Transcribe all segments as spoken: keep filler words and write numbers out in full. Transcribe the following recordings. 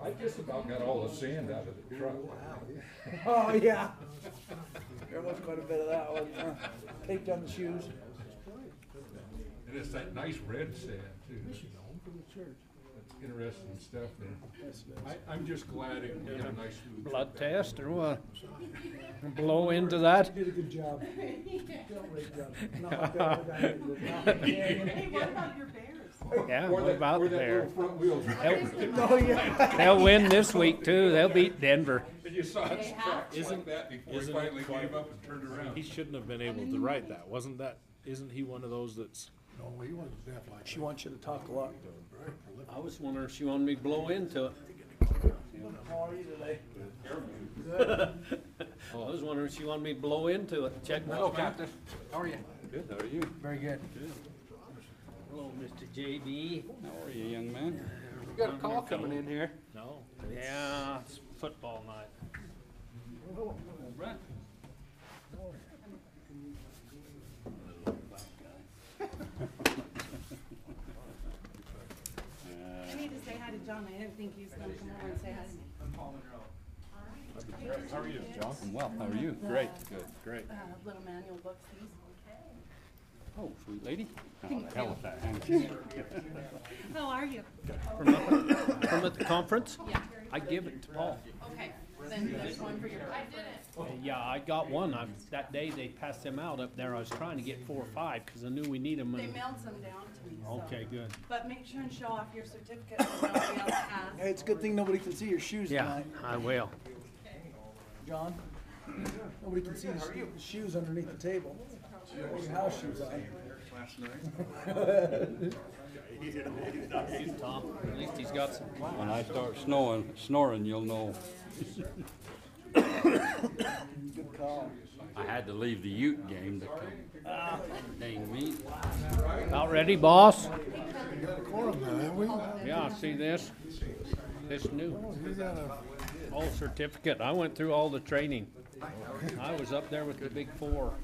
I just about got all the sand out of the truck. Oh, yeah. There was quite a bit of that one. Uh, taped on the shoes. And it's that nice red sand too. That's interesting stuff there. I, I'm just glad it we got a nice smooth. Blood test or what? Blow into that? You did a good job. Great job. Not like that, not Hey, what about your Bears? Yeah, Or what that- about or the that Bears? little front wheel drive. They'll, Oh, yeah. they'll win this week too. They'll beat Denver. And you saw his tracks Isn't- like that before he isn't finally it quite- gave up and turned around. He shouldn't have been able to write that. Wasn't that, isn't he one of those that's, No, he wasn't deaf like She wants you to talk a lot. I was wondering if she wanted me to blow into it. How are you today? Oh, I was wondering if she wanted me to blow into it. Check my. Hello, Captain. How are you? Good, how are you? Very good. Hello, Mister J B. How are you, young man? We got a call coming in here. no? Yeah, it's football night. Brett. I need to say hi to John. I didn't think he was gonna come over and say hi to me. How are you, John? I'm well, how are you? Great, good. Great. Uh, little manual books, these. Oh, sweet lady. Thank The hell you. with that handkerchief. How are you? From at, from at the conference? Yeah. I give it to Paul. Okay, then there's one for your. I did it. Yeah, I got one. I, that day they passed them out up there. I was trying to get four or five because I knew we need them. They mailed some down to me, so. Okay, good. But make sure and show off your certificate so nobody else has. Hey, it's a good thing nobody can see your shoes Yeah, tonight, I will. John. Nobody can see the sho- shoes underneath the table. Your house shoes on. Tom, at least he's got some. When I start snowing, snoring, you'll know. Good call. I had to leave the Ute game to come. Dang me. About ready, boss? Quorum now, have we? Yeah, see this? This new You got a, whole certificate. I went through all the training. I was up there with the big four.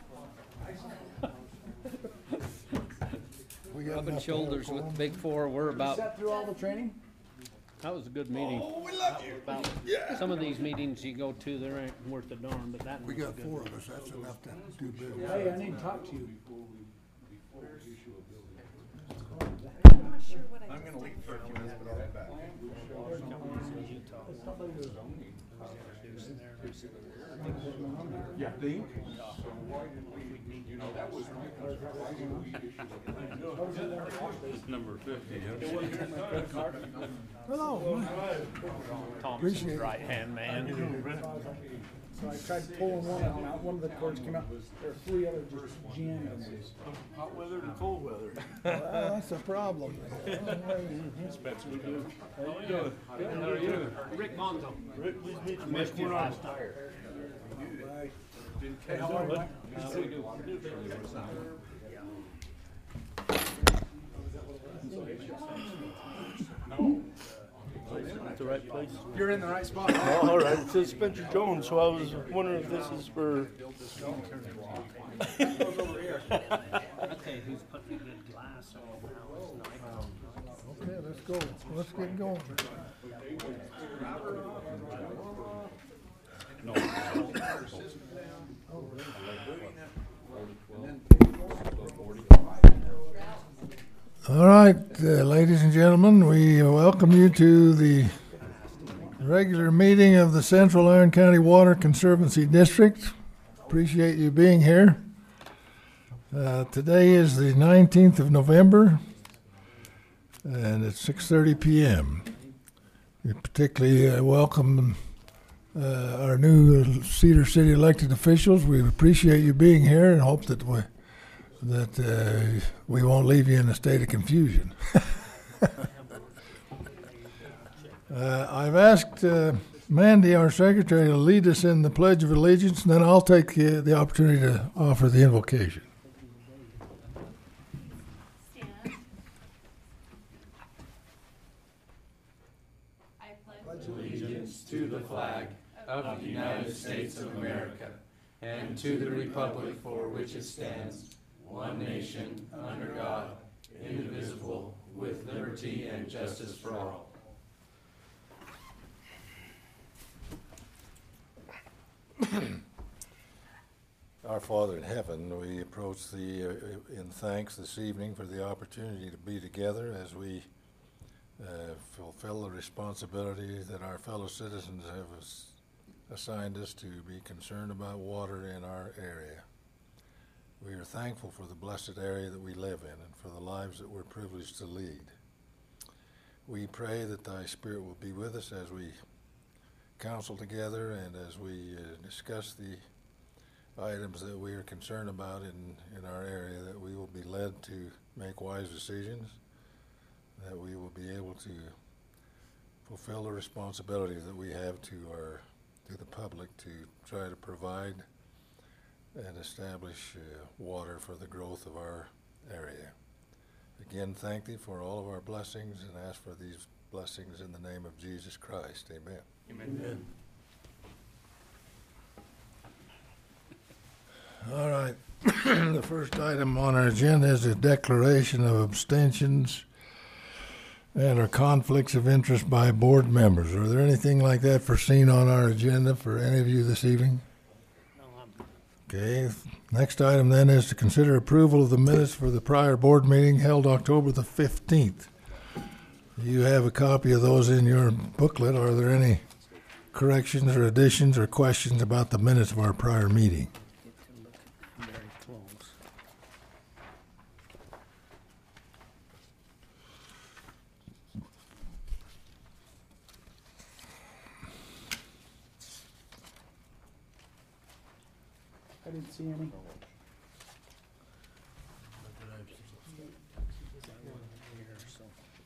we got Rubbing enough shoulders for with quorum. the big four. We're You about, sat through all the training? that was a good meeting. Oh, we love you. About, some of these meetings you go to, they ain't worth a darn, but that We one was got good. four of us, that's enough to do business. Hey, I need to talk to you. I'm not sure what I. I'm gonna leave for a few minutes, but I'll be back. You think? You know, that was Number fifty, huh? Hello. Thompson's Appreciate it. right hand man. So I tried pulling one of them out, one of the cords came out, there were three others just jammed. Hot weather to cold weather. Well, that's a problem. Spencer, we do. How are you? Rick Monzo. Rick, please meet you. Missed you last time. Hey, how are you? How we do? The right place. You're in the right spot. All right, it says Spencer Jones, so I was wondering if this is for, I'll tell you who's putting a good glass on now is Nike. Okay, let's go. Let's get going. All right, uh, ladies and gentlemen, we welcome you to the regular meeting of the Central Iron County Water Conservancy District. Appreciate you being here. Uh, today is the nineteenth of November, and it's six thirty p m We particularly uh, welcome uh, our new Cedar City elected officials. We appreciate you being here and hope that we that uh, we won't leave you in a state of confusion. uh, I've asked uh, Mandy, our secretary, to lead us in the Pledge of Allegiance, and then I'll take uh, the opportunity to offer the invocation. Stand. I pledge Allegiance to the flag of the United States of America and to the republic for which it stands, one nation, under God, indivisible, with liberty and justice for all. Our Father in heaven, we approach Thee uh, in thanks this evening for the opportunity to be together as we uh, fulfill the responsibility that our fellow citizens have as- assigned us to be concerned about water in our area. We are thankful for the blessed area that we live in and for the lives that we're privileged to lead. We pray that Thy Spirit will be with us as we counsel together and as we uh, discuss the items that we are concerned about in, in our area, that we will be led to make wise decisions, that we will be able to fulfill the responsibilities that we have to our to the public to try to provide and establish uh, water for the growth of our area. Again, thank Thee for all of our blessings and ask for these blessings in the name of Jesus Christ. Amen. Amen. All right. The first item on our agenda is a declaration of abstentions and or conflicts of interest by board members. Are there anything like that foreseen on our agenda for any of you this evening? No, I'm Okay. Next item then is to consider approval of the minutes for the prior board meeting held October the fifteenth. You have a copy of those in your booklet. Are there any corrections or additions or questions about the minutes of our prior meeting? get to look very close. I didn't see any. Here, so.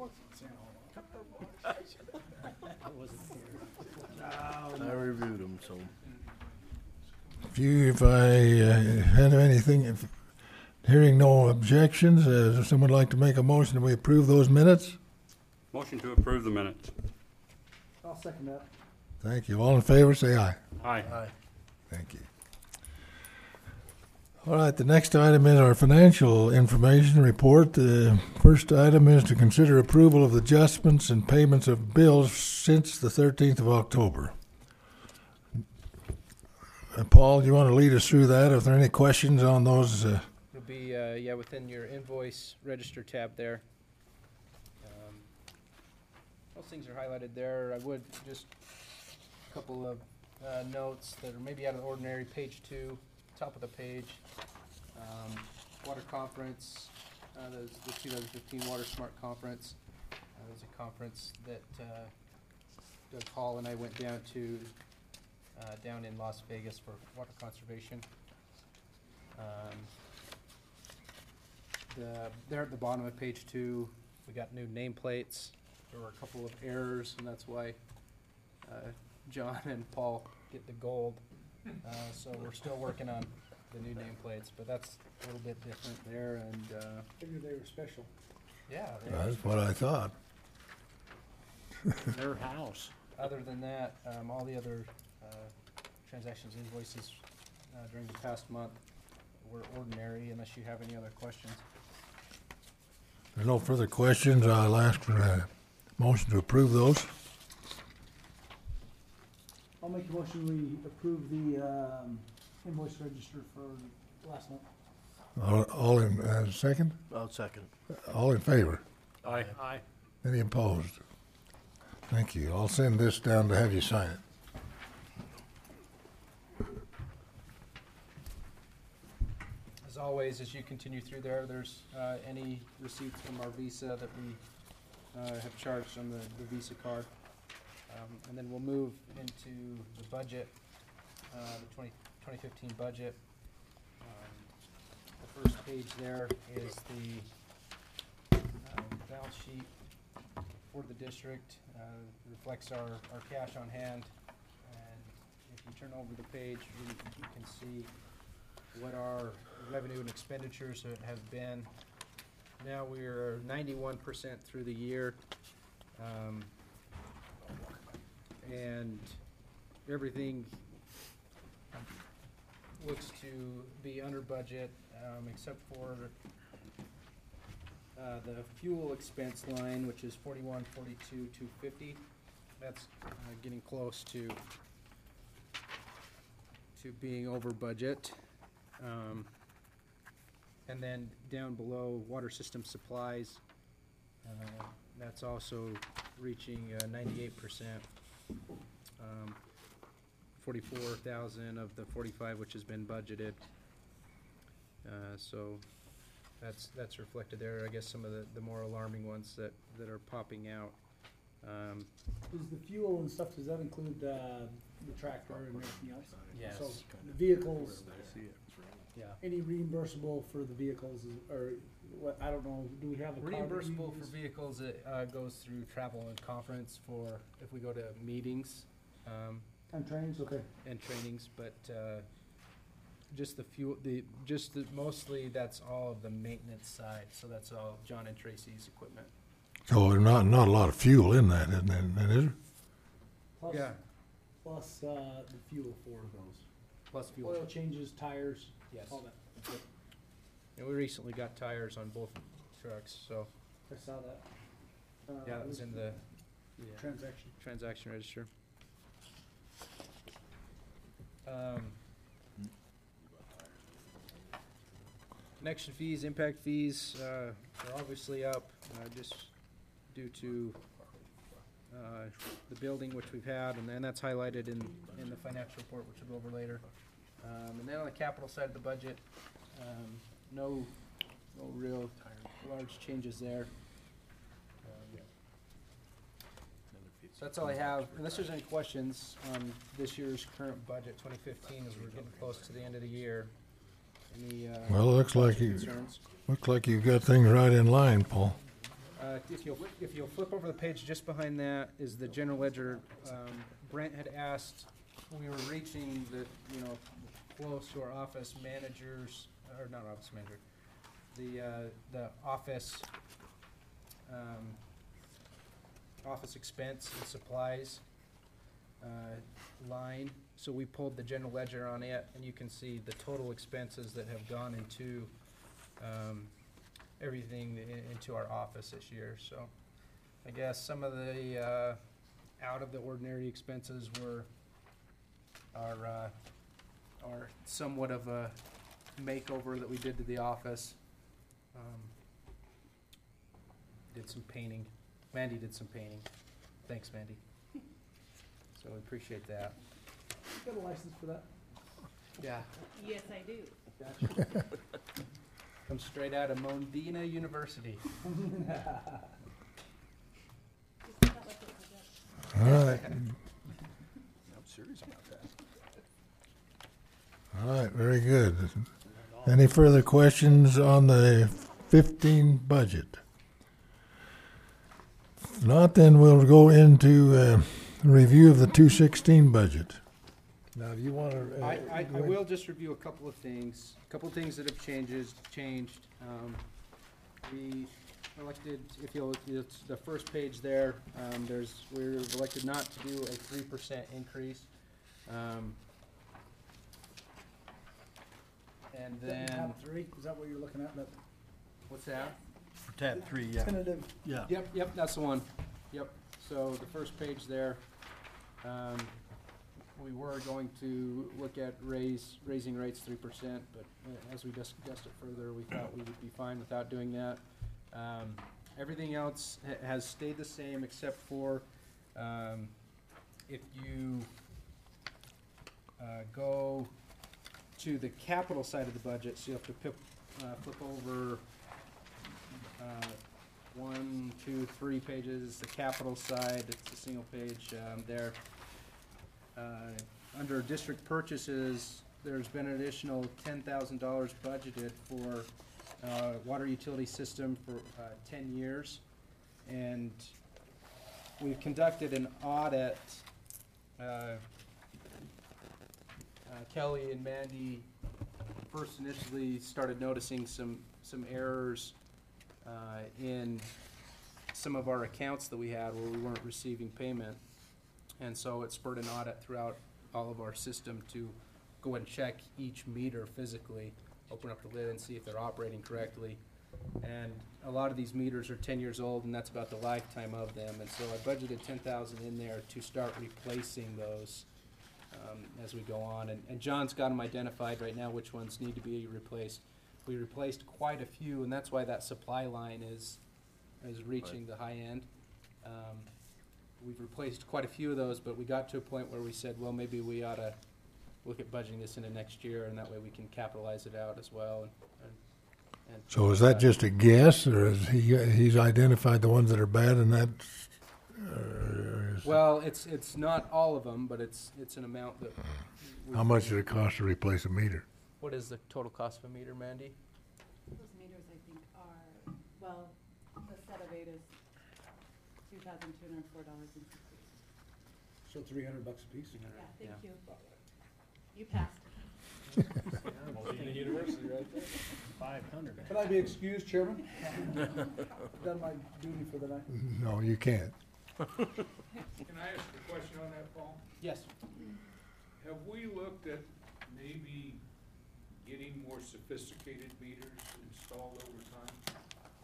I wasn't here. I reviewed them, so. If you, if I uh, have anything, if hearing no objections, uh, does someone like to make a motion that we approve those minutes? Motion to approve the minutes. I'll second that. Thank you. All in favor, say aye. Aye. Aye. Thank you. All right, the next item is our financial information report. The first item is to consider approval of the adjustments and payments of bills since the thirteenth of October. Uh, Paul, do you want to lead us through that? Are there any questions on those? Uh, It'll be, uh, yeah, within your invoice register tab there. Um, Those things are highlighted there. I would just, a couple of uh, notes that are maybe out of the ordinary. Page two, top of the page. Um, Water Conference, uh, the the two thousand fifteen Water Smart Conference. Uh, It was a conference that uh, Doug Hall and I went down to, uh, down in Las Vegas for water conservation. Um, The, there at the bottom of page two, we got new nameplates. There were a couple of errors, and that's why uh, John and Paul get the gold. Uh, so we're still working on the new nameplates, but that's a little bit different there. And uh, Figured they were special. yeah, they are. that's what I thought. Their house. Other than that, um, all the other uh, transactions, invoices uh, during the past month were ordinary, unless you have any other questions. If there's no further questions, I'll ask for a motion to approve those. I'll make a motion, we approve the um, invoice register for last month. All, all in, uh, second? I'll second. All in favor? Aye. Aye. Any opposed? Thank you. I'll send this down to have you sign it. As always, as you continue through there, there's uh, any receipts from our Visa that we uh, have charged on the, the Visa card. Um, and then we'll move into the budget, uh, the twenty, twenty fifteen budget. Um, the first page there is the um, balance sheet for the district. Uh, reflects our, our cash on hand. And if you turn over the page, you, you can see what our revenue and expenditures ha- have been. Now we're ninety-one percent through the year. Um, and everything looks to be under budget, um, except for uh, the fuel expense line, which is forty-one, forty-two, two fifty. That's uh, getting close to to being over budget. Um, and then down below, water system supplies, uh, that's also reaching uh, ninety-eight percent. Um, forty-four thousand of the forty-five which has been budgeted. Uh, so that's, that's reflected there. I guess some of the, the more alarming ones that, that are popping out. Um, Does the fuel and stuff, does that include, uh, the tractor and everything else? Yes. So the vehicles, yeah. any reimbursable for the vehicles is, or what, I don't know, do we have a card that you Reimbursable for use? vehicles, it, uh, goes through travel and conference for, if we go to meetings, um, And trains, okay. and trainings, but, uh, just the fuel, the, just the, mostly that's all of the maintenance side, so that's all John and Tracy's equipment. So there's not, not a lot of fuel in that, isn't there, is there? Plus, Yeah, plus, uh, the fuel for those. plus fuel. Oil changes, tires, Yes. all that. And we recently got tires on both trucks, so, I saw that. Uh, yeah, that was in the, the Transaction. transaction register. Um, Connection fees, impact fees, uh, are obviously up, uh, just due to, uh, the building which we've had, and then that's highlighted in, in the financial report, which we'll go over later. Um, and then on the capital side of the budget, um, no, no real large changes there. Um, So that's all I have, unless there's any questions on this year's current budget, twenty fifteen, as we're getting close to the end of the year. Any, uh, Well, it looks like you, concerns? looks like you've got things right in line, Paul. Uh, if you'll, if you'll flip over the page, just behind that is the general ledger. Um, Brent had asked, we were reaching the, you know, close to our office managers, or not office manager, the, uh, the office, um, office expense and supplies, uh, line. So we pulled the general ledger on it, and you can see the total expenses that have gone into, um, everything i- into our office this year. So I guess some of the, uh, out of the ordinary expenses were, are, uh, are somewhat of a makeover that we did to the office. Um, Did some painting. Mandy did some painting. Thanks, Mandy. So we appreciate that. You got a license for that? Yeah. Yes, I do. Gotcha. Comes straight out of Mondina University. Just not like it was All right, I'm serious about that. all right, very good. Any further questions on the fifteen budget? If not, then we'll go into uh, review of the two sixteen budget. Now, do you want to? I, I, I will just review a couple of things, a couple of things that have changes, changed. Um, we elected, if you'll, it's the first page there, um, there's, we're elected not to do a three percent increase. Um, and then, Tab three, is that what you're looking at? That what's that? For tab three, yeah. tentative, Yeah. Yep, yep, that's the one. Yep, so the first page there, um, we were going to look at raise, raising rates three percent, but uh, as we discussed it further, we thought we would be fine without doing that. Um, everything else ha- has stayed the same except for, um, if you, uh, go to the capital side of the budget, so you have to pip, uh, flip over, uh, one, two, three pages, the capital side, it's a single page, um, there. Uh, under district purchases, there's been an additional ten thousand dollars budgeted for, uh, water utility system for, uh, ten years. And we've conducted an audit, uh, uh, Kelly and Mandy first initially started noticing some, some errors uh, in some of our accounts that we had where we weren't receiving payment. And so it spurred an audit throughout all of our system to go and check each meter physically, open up the lid and see if they're operating correctly. And a lot of these meters are ten years old, and that's about the lifetime of them. And so I budgeted ten thousand in there to start replacing those. um, as we go on. And, and John's got them identified right now, which ones need to be replaced. We replaced quite a few, and that's why that supply line is, is reaching the high end. Um, we've replaced quite a few of those, but we got to a point where we said, well, maybe we ought to look at budgeting this into next year, and that way we can capitalize it out as well. And, and, and So is that just a guess, or is he, he's identified the ones that are bad and that's, uh, is- Well, it's, it's not all of them, but it's, it's an amount that. we- how much does it cost to replace a meter? What is the total cost of a meter, Mandy? Those meters, I think, are, well, the set of eight is two thousand two hundred and four dollars and sixty cents. So three hundred bucks a piece. Yeah, thank Yeah. you. You passed. University right there. Five hundred. Can I be excused, Chairman? Done my duty for the night. No, you can't. Can I ask a question on that, Paul? Yes. Have we looked at maybe getting more sophisticated meters installed over time?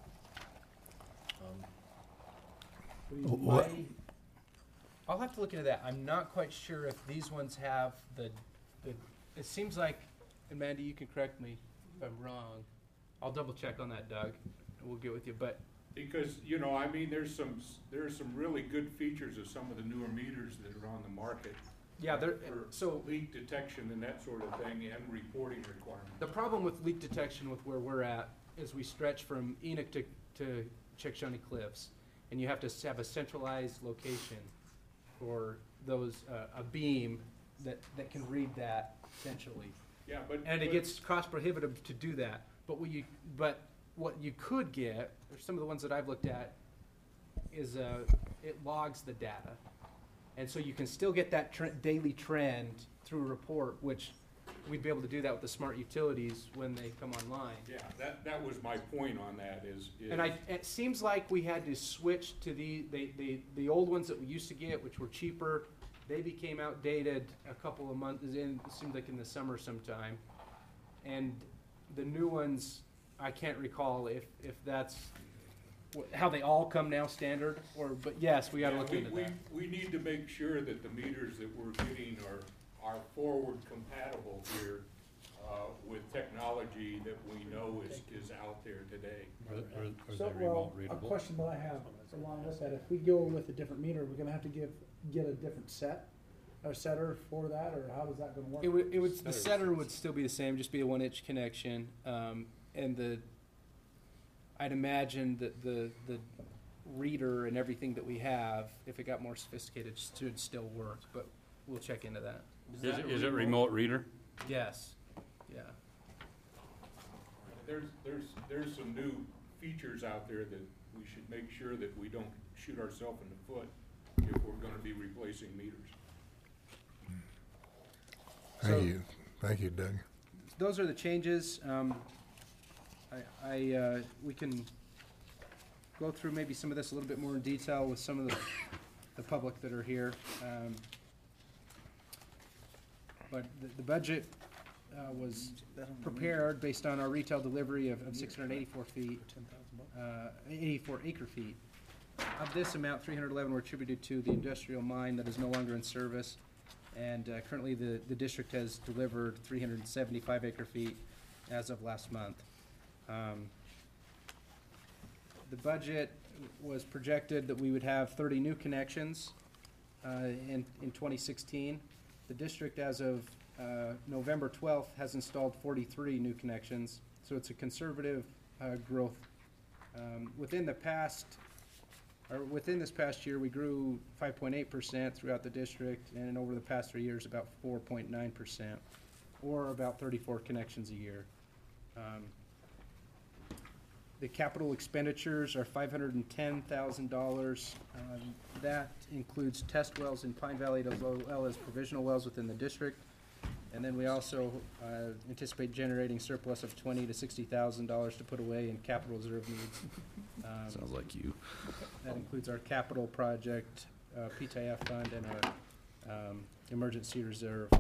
What? I'll have to look into that. I'm not quite sure if these ones have the, the, it seems like, and Mandy, you can correct me if I'm wrong. I'll double check on that, Doug, and we'll get with you, but Because, you know, I mean, there's some, s- there's some really good features of some of the newer meters that are on the market yeah, there, for so leak detection and that sort of thing and reporting requirements. the problem with leak detection with where we're at is we stretch from Enoch to, to Chickasha Cliffs, and you have to s- have a centralized location for those, uh, a beam that, that can read that essentially. Yeah, but. And it but- gets cost prohibitive to do that. But what you, but what you could get, or some of the ones that I've looked at, is uh, it logs the data. And so you can still get that tre- daily trend through a report, which we'd be able to do that with the smart utilities when they come online. Yeah, that, that was my point on that is. is- And I, it seems like we had to switch to the, the, the, the old ones that we used to get, which were cheaper. They became outdated a couple of months in, it seemed like in the summer sometime. And the new ones, I can't recall if, if that's wh- how they all come now standard, or, but yes, we gotta Yeah, look we- into we- that. We need to make sure that the meters that we're getting are, are forward compatible here, uh, with technology that we know is, is out there today. Are, are, are So, they well, remote a readable? question that I have along with that, if we go with a different meter, we're gonna have to give, get a different set, or setter for that, or how is that gonna work? It would, it would, the Setters. setter would still be the same, just be a one inch connection, um, and the, I'd imagine that the, the reader and everything that we have, if it got more sophisticated, should still work, but we'll check into that. Is it, is it remote reader? Yes, yeah. There's, there's, there's some new features out there that we should make sure that we don't shoot ourselves in the foot if we're gonna be replacing meters. Thank So- you. Thank you, Doug. Those are the changes. Um, I, I, uh, we can go through maybe some of this a little bit more in detail with some of the, the public that are here. Um, But the, the budget, uh, was prepared based on our retail delivery of, of six hundred eighty-four feet, uh, eighty-four acre feet. Of this amount, three hundred eleven were attributed to the industrial mine that is no longer in service. And uh, currently, the, the district has delivered three hundred seventy-five acre feet as of last month. Um, The budget was projected that we would have thirty new connections uh, in, in twenty sixteen. The district, as of uh, November twelfth, has installed forty-three new connections, so it's a conservative uh, growth. Um, Within the past, or within this past year, we grew five point eight percent throughout the district, and over the past three years, about four point nine percent, or about thirty-four connections a year. Um, The capital expenditures are five hundred and ten thousand dollars. Um, That includes test wells in Pine Valley as well as provisional wells within the district. And then we also uh, anticipate generating surplus of twenty to sixty thousand dollars to put away in capital reserve needs. Um, Sounds like you. That includes our capital project, uh, P T I F fund, and our um, emergency reserve.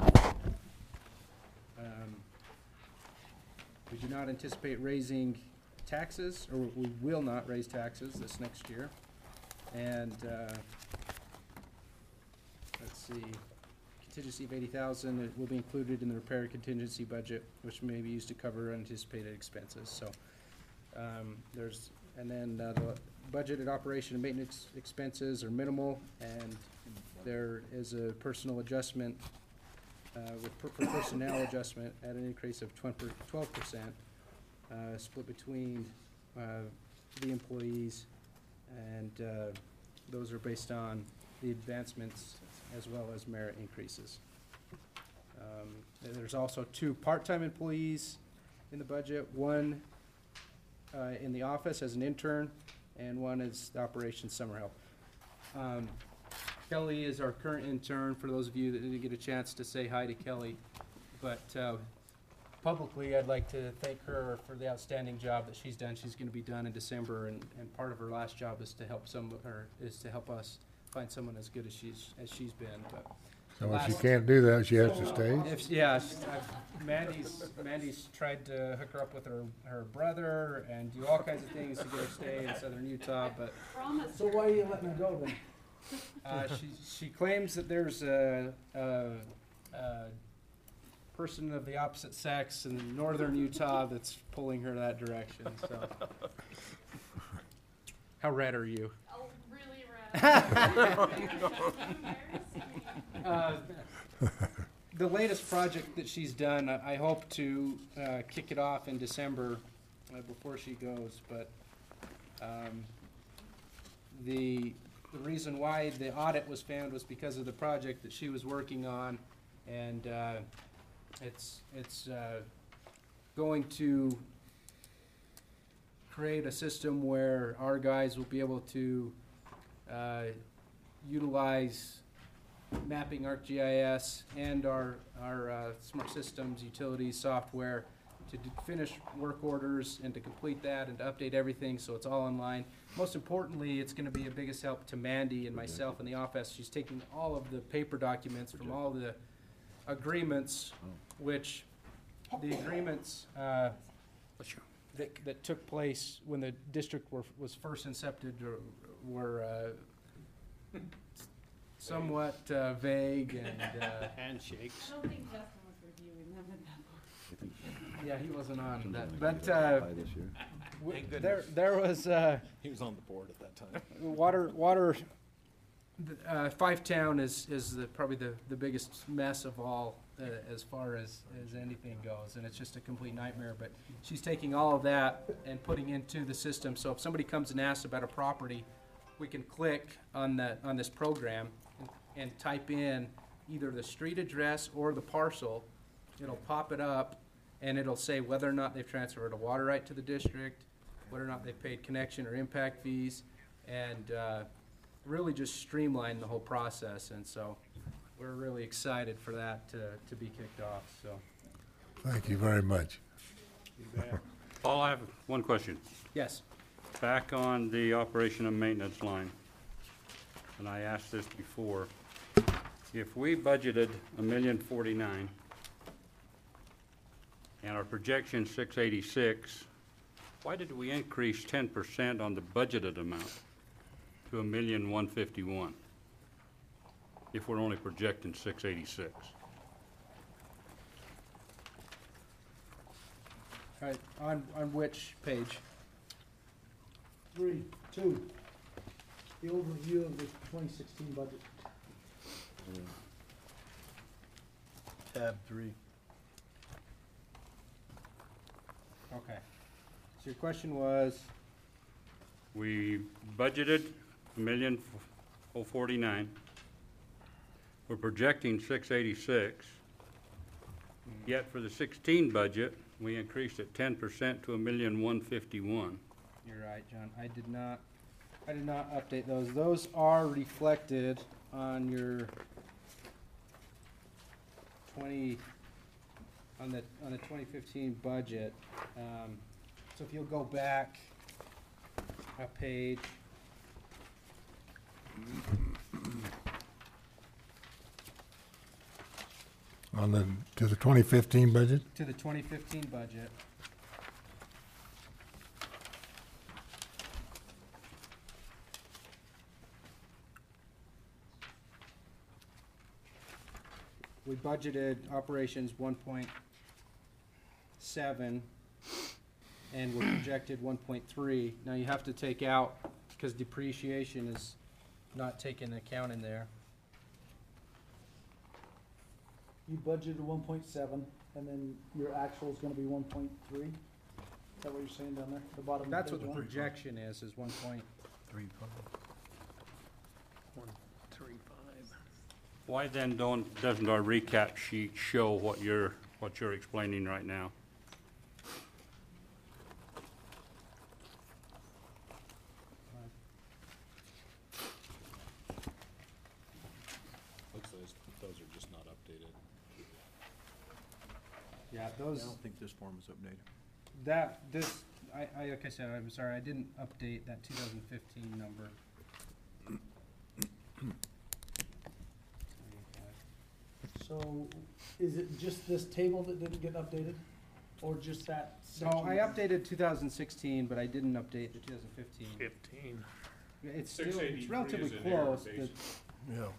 Um, We do not anticipate raising taxes, or we will not raise taxes this next year. And, uh, let's see, contingency of eighty thousand. It will be included in the repair contingency budget, which may be used to cover unanticipated expenses. So, um, there's, and then, uh, the budgeted operation and maintenance expenses are minimal, and there is a personal adjustment, uh, with per- for personnel adjustment at an increase of twelve percent, uh, split between, uh, the employees, and, uh, those are based on the advancements as well as merit increases. Um, and there's also two part-time employees in the budget, one, uh, in the office as an intern, and one is the operations summer help. Um, Kelly is our current intern, for those of you that didn't get a chance to say hi to Kelly. But uh, publicly, I'd like to thank her for the outstanding job that she's done. She's gonna be done in December, and, and part of her last job is to help some, or is to help us find someone as good as she's, as she's been, but. So if she last- can't do that, she has to stay? If, yeah, she's- I've- Mandy's, Mandy's tried to hook her up with her, her brother and do all kinds of things to get her to stay in southern Utah, but Promise. So why are you letting her go then? uh, she, she claims that there's a, a, a person of the opposite sex in northern Utah that's pulling her that direction, so. How red are you? Oh, really red. Uh, The latest project that she's done, I I hope to uh, kick it off in December uh, before she goes, but um, the, the reason why the audit was found was because of the project that she was working on, and uh, it's, it's uh, going to create a system where our guys will be able to uh, utilize mapping ArcGIS and our, our uh, smart systems, utilities, software to d- finish work orders and to complete that and to update everything so it's all online. Most importantly, it's gonna be a biggest help to Mandy and myself in the office. She's taking all of the paper documents from all the agreements, which the agreements uh, that, that took place when the district were, was first incepted or were uh, somewhat uh, vague and, uh, Handshakes. I don't think Justin was reviewing them at that point. yeah, he wasn't on that, but, uh, w- there, there was, uh, He was on the board at that time. water, water, th- uh, Five Town is, is the, probably the, the biggest mess of all, uh, as far as, as anything goes, and it's just a complete nightmare, but she's taking all of that and putting into the system, so if somebody comes and asks about a property, we can click on the, on this program and, and type in either the street address or the parcel. It'll pop it up, and it'll say whether or not they've transferred a water right to the district, whether or not they've paid connection or impact fees, and uh, really just streamline the whole process. And so we're really excited for that to, to be kicked off, so. Thank you very much. Paul, I have one question. Yes. Back on the operation and maintenance line, and I asked this before, if we budgeted a million forty-nine and our projection six eighty-six, why did we increase ten percent on the budgeted amount to a million one fifty-one if we're only projecting six eighty-six? All right, on, on which page? Three, two, the overview of the twenty sixteen budget. Tab three. Okay. So your question was, We budgeted a million oh forty-nine. We're projecting six eighty-six. Yet for the sixteen budget, we increased it ten percent to a million one fifty-one. you're right, John, I did not, I did not update those. Those are reflected on your twenty, on the, on the twenty fifteen budget. Um, so if you'll go back a page. On the, to the twenty fifteen budget? To the twenty fifteen budget. we budgeted operations one point seven, and we're projected one point three. Now you have to take out, because depreciation is not taken account in there. You budgeted one point seven, and then your actual is gonna be one point three? Is that what you're saying down there, the bottom of That's what page the one? projection is, is one point. One, three, five. Why then don't, doesn't our recap sheet show what you're, what you're explaining right now? Looks like those are just not updated. Yeah, I those, don't think this form is updated. that, this, I, I, like I said, I'm sorry, I didn't update that two thousand fifteen number. So, is it just this table that didn't get updated, or just that No, section? I updated two thousand sixteen, but I didn't update the two thousand fifteen. Fifteen. It's still, six it's eighty-three relatively is an error, close, but, basically. Yeah.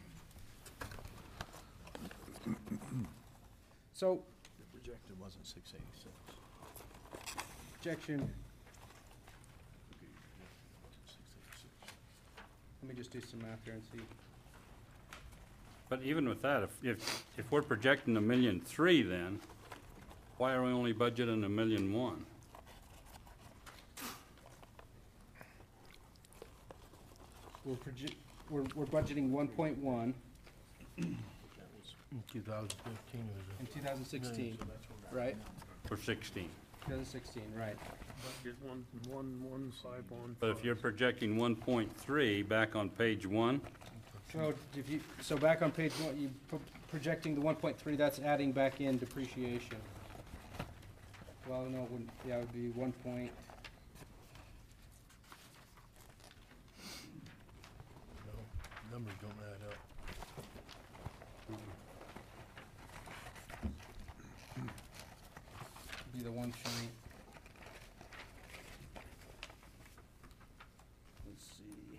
so, The projected wasn't six eighty-six. projection, let me just do some math here and see. But even with that, if, if, if we're projecting a million three then, why are we only budgeting a million one? We're proje- we're, we're budgeting one point one Two thousand fifteen in two thousand sixteen, right? For sixteen. two thousand sixteen, right. Budget one, one, one, five, one. But if you're projecting one point three back on page one, So if you, so back on page one, you pro- projecting the one point three, that's adding back in depreciation. Well, no, it wouldn't, yeah, it would be one point, No, numbers don't add up. be the one point. Let's see.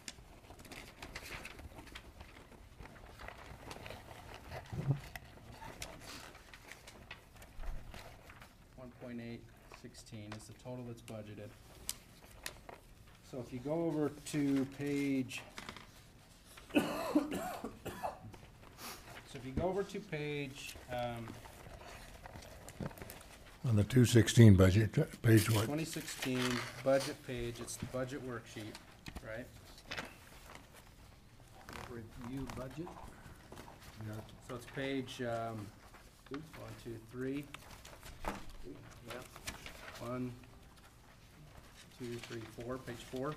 One point eight sixteen is the total that's budgeted. So if you go over to page, so if you go over to page, um, On the two sixteen budget, uh, page what? twenty sixteen budget page, it's the budget worksheet, right? Review budget. So it's page, um, one, two, three. Yep. One, two, three, four, page four.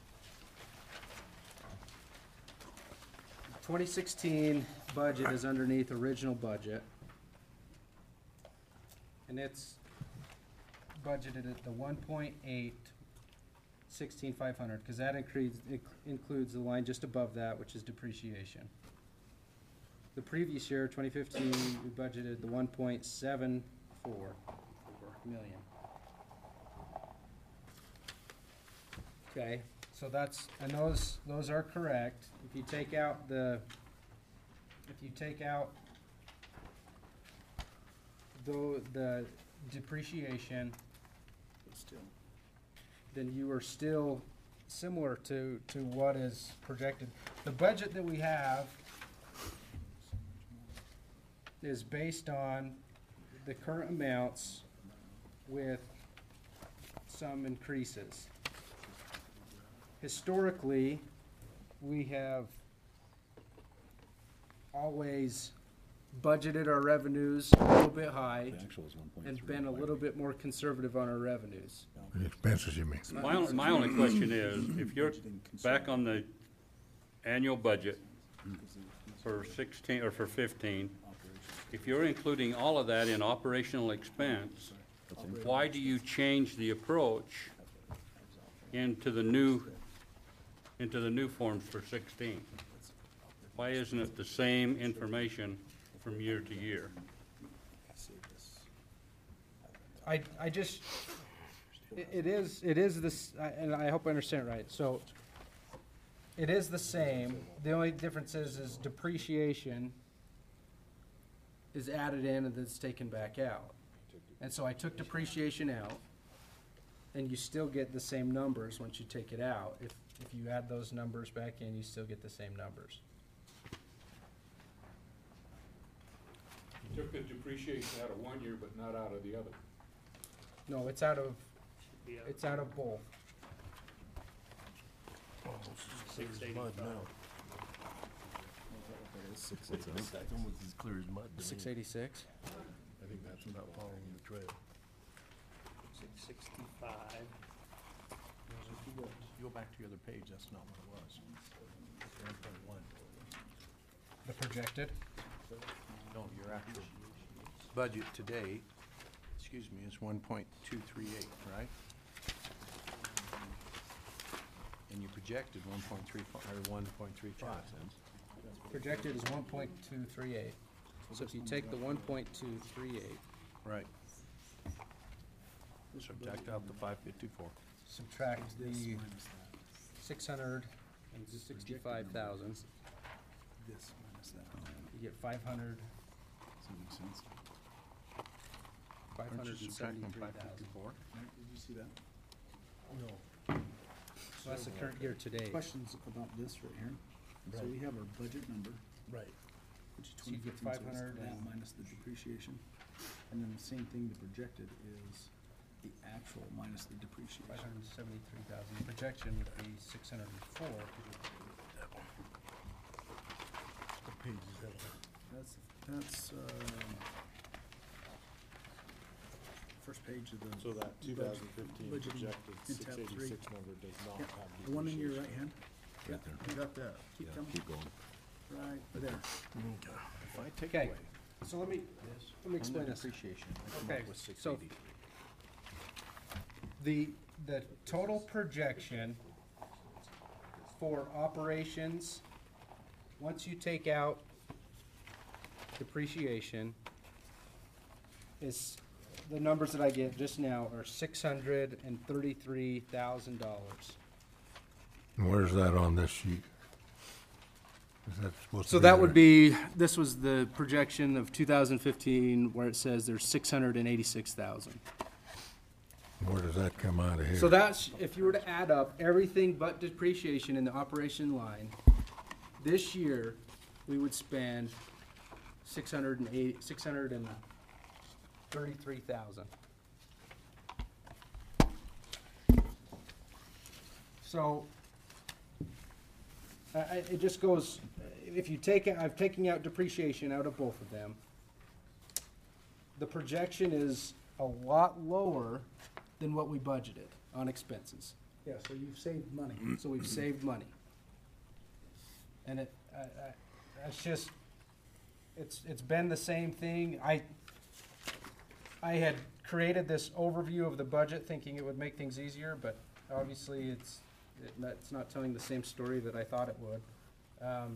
Twenty sixteen budget is underneath original budget. And it's budgeted at the one point eight, sixteen five hundred, cause that includes, it includes the line just above that, which is depreciation. The previous year, twenty fifteen, we budgeted the one point seven four million. Okay, so that's, and those, those are correct. If you take out the, if you take out the, the depreciation, then you are still similar to, to what is projected. The budget that we have is based on the current amounts with some increases. Historically, we have always budgeted our revenues a little bit high and been a little bit more conservative on our revenues. The expenses, you mean? my, only- my only question is, if you're back on the annual budget for sixteen, or for fifteen, if you're including all of that in operational expense, why do you change the approach into the new, into the new forms for sixteen? Why isn't it the same information from year to year? I, I just, it, it is, it is this, I- and I hope I understand it right, so it is the same, the only difference is, is depreciation is added in and that's taken back out. And so I took depreciation out, and you still get the same numbers once you take it out. If, if you add those numbers back in, you still get the same numbers. You took the depreciation out of one year, but not out of the other. No, it's out of, Be a it's out of both. six eighty-five. It's almost as clear as mud. Six eighty-six? I think that's not following the trail. Six sixty-five. If you go, you go back to the other page, that's not what it was. one point one. The projected? No, your actual budget today, excuse me, is one point two three eight, right? And you projected one point three five, or one point three five. Projected is one point two three eight. So if you take the one point two three eight, Right. Subtract out the five fifty-four. subtract the six hundred and sixty-five thousand, This minus that. you get five hundred, Does that make sense? five Aren't hundred you and subtracting seventy-three five thousand. fifty-four? Did you see that? No. So that's the current year to date. Questions about this right here? So we have our budget number, Right. which is So you twenty get fifteen, so five it's hundred that and- minus the depreciation. And then the same thing, the projected is the actual minus the depreciation. Five hundred and seventy-three thousand, the projection would be six hundred and four. What page is that on? That's, that's, um, first page of the. So that two thousand fifteen budget projected in six tab three. eighty-six number does not Yeah, have the one in your depreciation. right hand? Yeah, you got that. Keep coming. Keep going. Right there. If I take Okay, away so let me, let me explain this. depreciation, I come Okay, up with six so- eighty. The, the total projection for operations, once you take out depreciation, is, the numbers that I get just now are six hundred and thirty-three thousand dollars. Where's that on this sheet? Is that supposed to So be that there? would be, this was the projection of two thousand fifteen, where it says there's six hundred and eighty-six thousand. Where does that come out of here? So that's, if you were to add up everything but depreciation in the operation line, this year, we would spend six hundred and eighty, six hundred and thirty-three thousand. So, I, I, it just goes, if you take, it- I've taken out depreciation out of both of them. The projection is a lot lower than what we budgeted on expenses. Yeah, so you've saved money. So we've saved money. And it, I, I, that's just, it's, it's been the same thing. I, I had created this overview of the budget thinking it would make things easier, but obviously it's, it, it's not telling the same story that I thought it would. Um,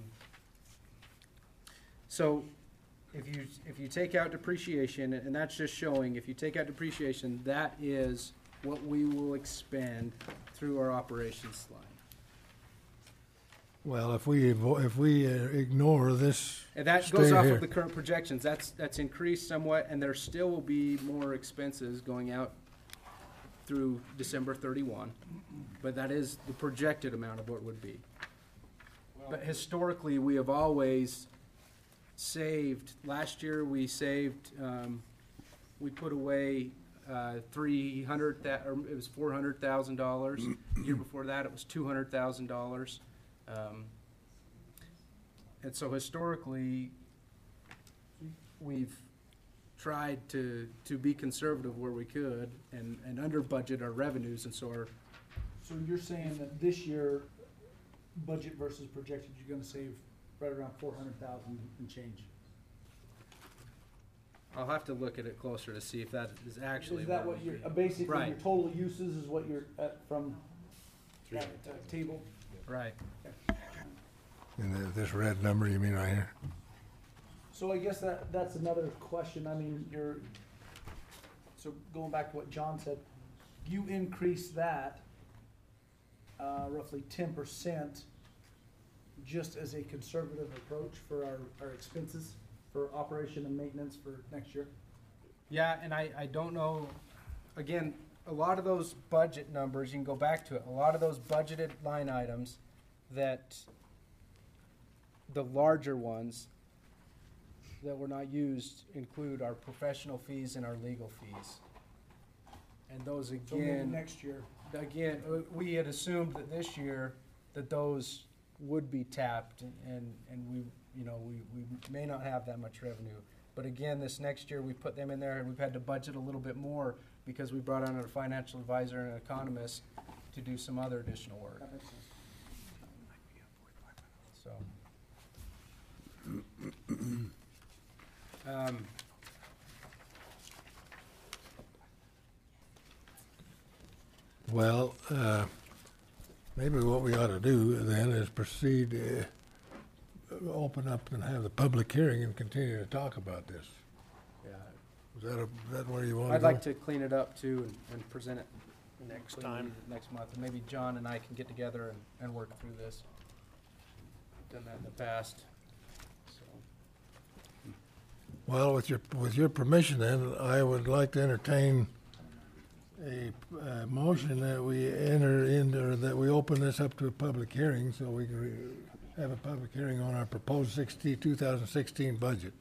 So, if you, if you take out depreciation, and that's just showing, if you take out depreciation, that is what we will expend through our operations line. Well, if we, avo- if we uh, ignore this, And that goes Stay off here. of the current projections, that's, that's increased somewhat, and there still will be more expenses going out through December thirty-one, but that is the projected amount of what it would be. But historically, we have always saved, last year we saved, um, we put away, uh, three hundred, that, or it was four hundred thousand dollars. Year before that, it was two hundred thousand dollars. Um, and so historically, we've tried to, to be conservative where we could and, and under budget our revenues, and so our, So you're saying that this year, budget versus projected, you're gonna save right around four hundred thousand and change? I'll have to look at it closer to see if that is actually. Is that what you're, uh, basically your Right. total uses is what you're, at, from that uh, table? Right. in the- this red number, you mean right here? So I guess that, that's another question, I mean, you're, so going back to what John said, you increase that, uh, roughly ten percent just as a conservative approach for our, our expenses? for operation and maintenance for next year? Yeah, and I, I don't know, again, a lot of those budget numbers, you can go back to it, a lot of those budgeted line items that, the larger ones that were not used include our professional fees and our legal fees. And those So maybe again, next year. again, uh, we had assumed that this year that those would be tapped and, and, and we, you know, we, we may not have that much revenue. But again, this next year, we put them in there and we've had to budget a little bit more because we brought on a financial advisor and an economist to do some other additional work, That makes sense. so. Um, Well, uh, maybe what we ought to do then is proceed, uh, open up and have the public hearing and continue to talk about this. yeah, Is that, a- is that where you want to I'd go? like to clean it up too and, and present it Next cleanly time. next month. And maybe John and I can get together and, and work through this. Done that in the past, so. Well, with your, with your permission then, I would like to entertain a, uh motion that we enter into, or that we open this up to a public hearing so we can re- have a public hearing on our proposed sixty, two thousand sixteen budget.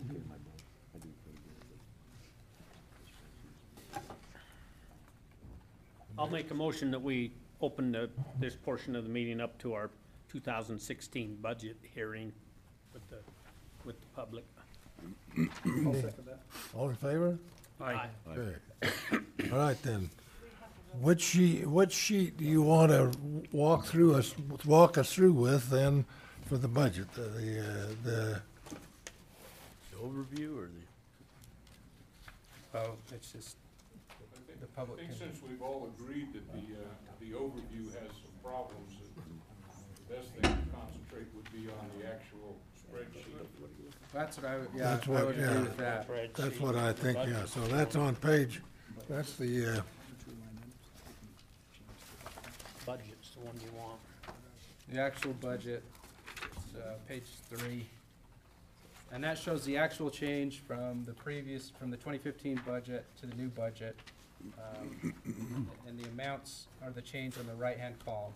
I'll make a motion that we open the, this portion of the meeting up to our two thousand sixteen budget hearing with the, with the public. I'll second that. All in favor? Aye. Okay. All right then. Which sheet, which sheet do you want to walk through us, walk us through with then for the budget? The, the, uh, the, The overview or the? Oh, it's just, I think- The public I think can- since we've all agreed that the, uh, the overview has some problems, that the best thing to concentrate would be on the actual spreadsheet. that's what I would, yeah, That's I what- would agree yeah. with that. that's what I think, yeah. So that's on page, that's the, uh, Budget's the one you want. The actual budget, it's, uh, page three. And that shows the actual change from the previous, from the twenty fifteen budget to the new budget. Um, And the amounts are the change on the right-hand column.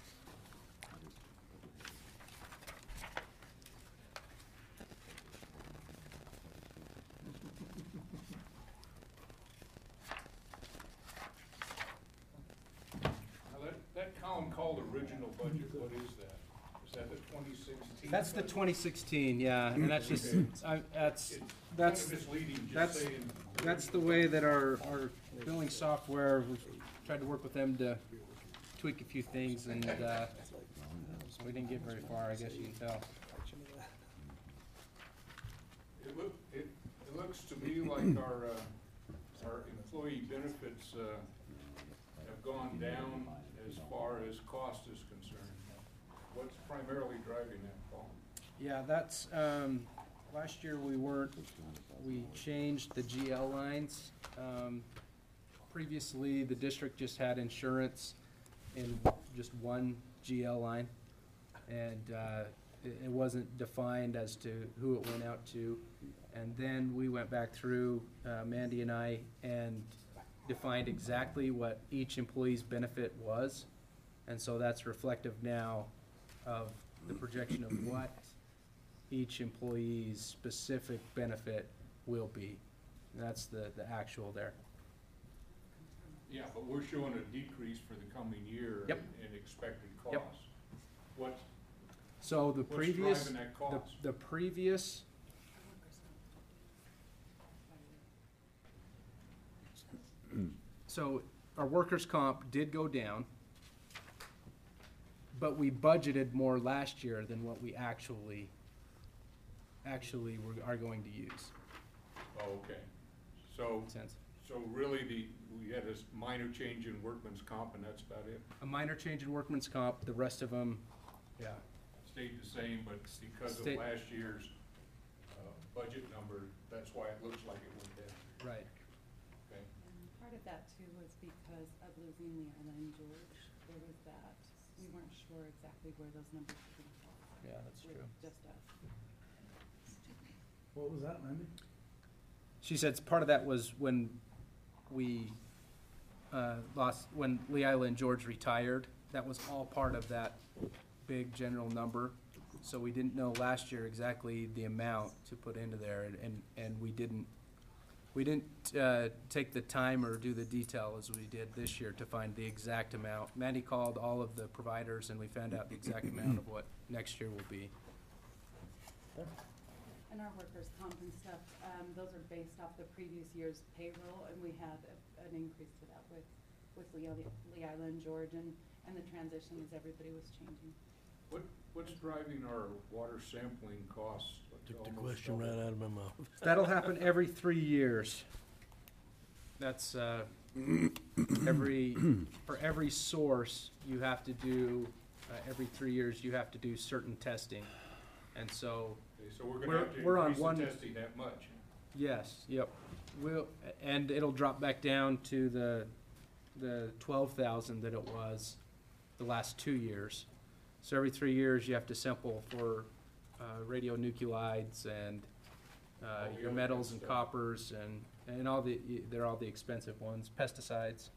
Now, that, that column called original budget, what is that? Is that the twenty sixteen? That's the twenty sixteen, yeah, and that's just, I, that's, that's, Kind of misleading, that's- just saying. that's the way that our, our billing software, we've tried to work with them to tweak a few things, and, uh, we didn't get very far, I guess you can tell. It look, it, it looks to me like our, uh, our employee benefits, uh, have gone down as far as cost is concerned. What's primarily driving that, Paul? Yeah, that's, um, last year we weren't, we changed the G L lines. Um, previously, the district just had insurance in just one G L line. And, uh, it, it wasn't defined as to who it went out to. And then we went back through, uh, Mandy and I, and defined exactly what each employee's benefit was. And so that's reflective now of the projection of what each employee's specific benefit will be. And that's the, the actual there. Yeah, but we're showing a decrease for the coming year Yep. in, in expected Yep. costs. What, So the what's previous, driving that the, cost? the previous, so our workers' comp did go down, but we budgeted more last year than what we actually, actually were, are going to use. Oh, okay. So, Makes sense? so really the, we had a s- minor change in workman's comp and that's about it? A minor change in workman's comp, the rest of them, yeah. Stayed the same, but because of Stay- last year's, uh, budget number, that's why it looks like it went down. Right. Okay. And part of that too was because of losing Leanna and George, there was that, we weren't sure exactly where those numbers were gonna fall. Yeah, that's with true. Just us. What was that, Randy? She said part of that was when we uh, lost, when Leila and George retired. That was all part of that big general number. So we didn't know last year exactly the amount to put into there, and, and, and we didn't, we didn't uh, take the time or do the detail as we did this year to find the exact amount. Mandy called all of the providers, and we found out the exact amount of what next year will be. And our workers' comp and stuff, um, those are based off the previous year's payroll, and we had a, an increase to that with, with Leila Leila and George, and, and the transition as everybody was changing. What, what's driving our water sampling costs? to Took the almost question double? right out of my mouth. That'll happen every three years. That's, uh, every, for every source, you have to do, uh, every three years, you have to do certain testing. And so, Okay, so we're We're- gonna have to we're on increase one- the testing that much. yes, yep. We'll, and it'll drop back down to the, the twelve thousand that it was the last two years. So every three years, you have to sample for, uh, radionuclides and, uh, All the your other metals good and stuff. coppers and, and all the, they're all the expensive ones, pesticides.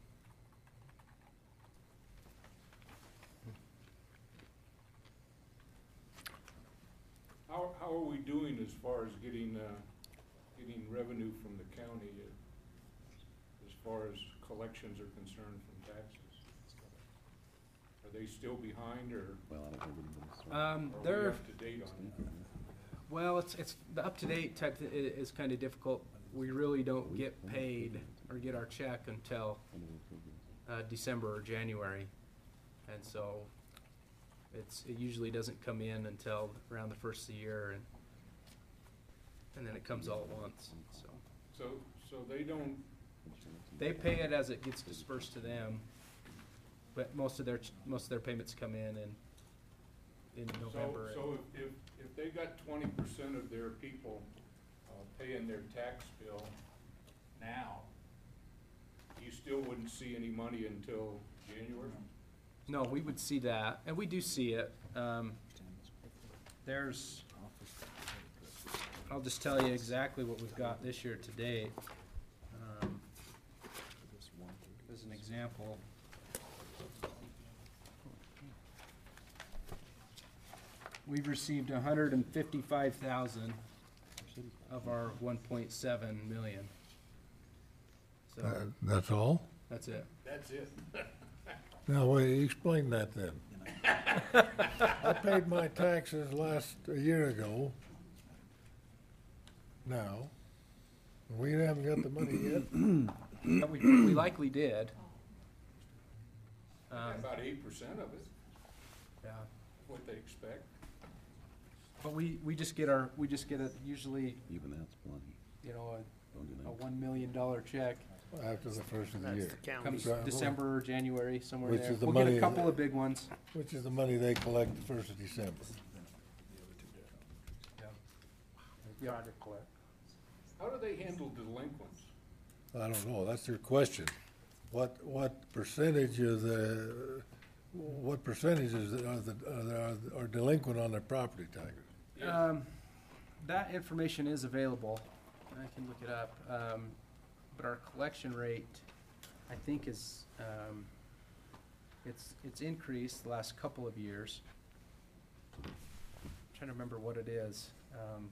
How, how are we doing as far as getting, uh, getting revenue from the county, uh, as far as collections are concerned from taxes? Are they still behind, or Um, are we they're, up to date on that? well, it's, it's, the up-to-date type thi- i- is kind of difficult. We really don't get paid or get our check until, uh, December or January. And so, it's, it usually doesn't come in until around the first of the year, and, and then it comes all at once, so. So, so they don't, They pay it as it gets dispersed to them, but most of their, ch- most of their payments come in in, in so, November. so if, if, if they got twenty percent of their people, uh, paying their tax bill now, you still wouldn't see any money until January? No, we would see that, and we do see it. Um, there's, I'll just tell you exactly what we've got this year to date. Um, as an example. We've received a hundred and fifty-five thousand of our one point seven million. So, Uh, That's all? that's it. That's it. Now, wait, explain that then. I paid my taxes last, a year ago. Now, we haven't got the money yet. But we, we likely did. Um, About eight percent of it, yeah. what they expect. But we, we just get our, we just get a, usually, Even that's plenty. you know, Don't do a, that. a one million dollar check. After the first of the That's year, the county. Comes Right. December or January, somewhere Which there. is the We'll get money a couple that- of big ones. which is the money they collect the first of December. Yeah. How do they handle delinquents? I don't know, that's your question. What, what percentage of the, what percentages are the, are, are delinquent on their property taxes? Um, that information is available. I can look it up. Um, but our collection rate, I think is, um, it's, it's increased the last couple of years. I'm trying to remember what it is. Um,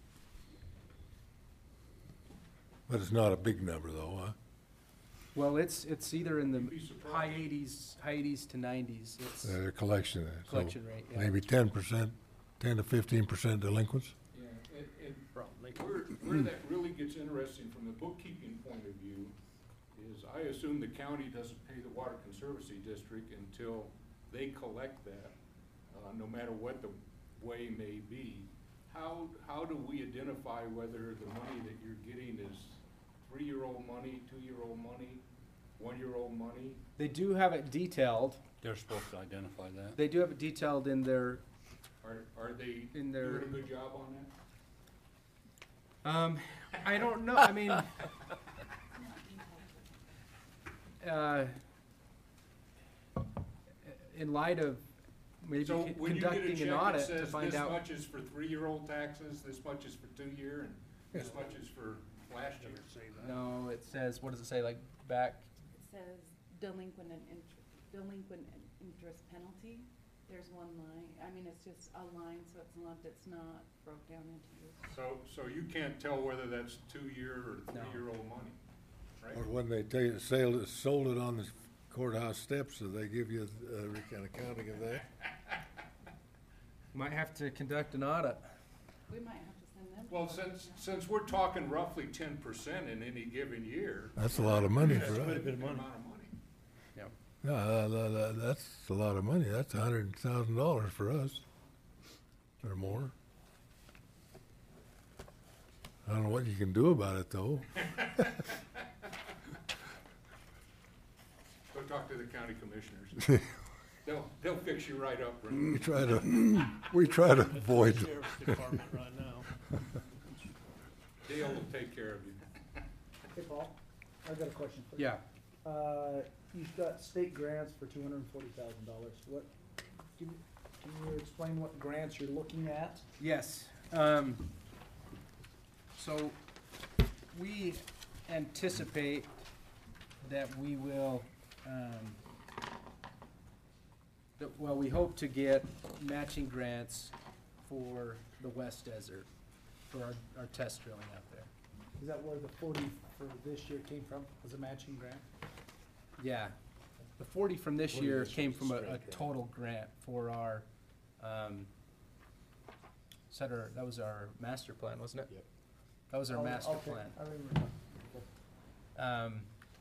But it's not a big number though, huh? well, it's, it's either in the You'd be surprised. high eighties, high eighties to nineties. It's Their collection, so collection rate, yeah. maybe ten percent, ten to fifteen percent delinquents? Yeah, and, and Probably. where, where that really gets interesting from the bookkeeping point of view is I assume the county doesn't pay the Water Conservancy District until they collect that, uh, no matter what the way may be. How, how do we identify whether the money that you're getting is three-year-old money, two-year-old money, one-year-old money? They do have it detailed. They're supposed to identify that. They do have it detailed in their, Are, are they in doing their, a good job on that? um, I don't know, I mean, uh, in light of maybe So con- when you get a conducting check an that audit to says find this out. much is for three-year-old taxes, this much is for two-year, and this much is for last year. No, it says, what does it say, like back, It says delinquent and int- delinquent and interest penalty. There's one line, I mean, it's just a line, so it's lumped, it's not broke down into years. So, so you can't tell whether that's two-year or No. three-year-old money, right? Or when they tell you, sold it, sold it on the courthouse steps, so they give you uh, an accounting of that? might have to conduct an audit. We might have to send them. Well, since, since we're talking roughly ten percent in any given year. That's a lot of money that's for a us. good amount of money. Yeah, uh, tha- tha- that's a lot of money. That's a hundred thousand dollars for us, or more. I don't know what you can do about it, though. Go talk to the county commissioners. They'll, they'll fix you right up. We try to, we try to avoid it. Sheriff's Department right now. Dale will take care of you. Hey, Paul, I've got a question for you. Yeah, Uh, you've got state grants for two hundred and forty thousand dollars. What, give me, can you explain what grants you're looking at? yes. Um, so we anticipate that we will, um, that, well, we hope to get matching grants for the West Desert, for our, our test drilling out there. Is that where the forty for this year came from, was a matching grant? Yeah, the forty from this forty year this came was from a, straight a grant. total grant for our, um, set our, that was our master plan, wasn't it? Yep. That was our Oh, master okay, plan. I remember.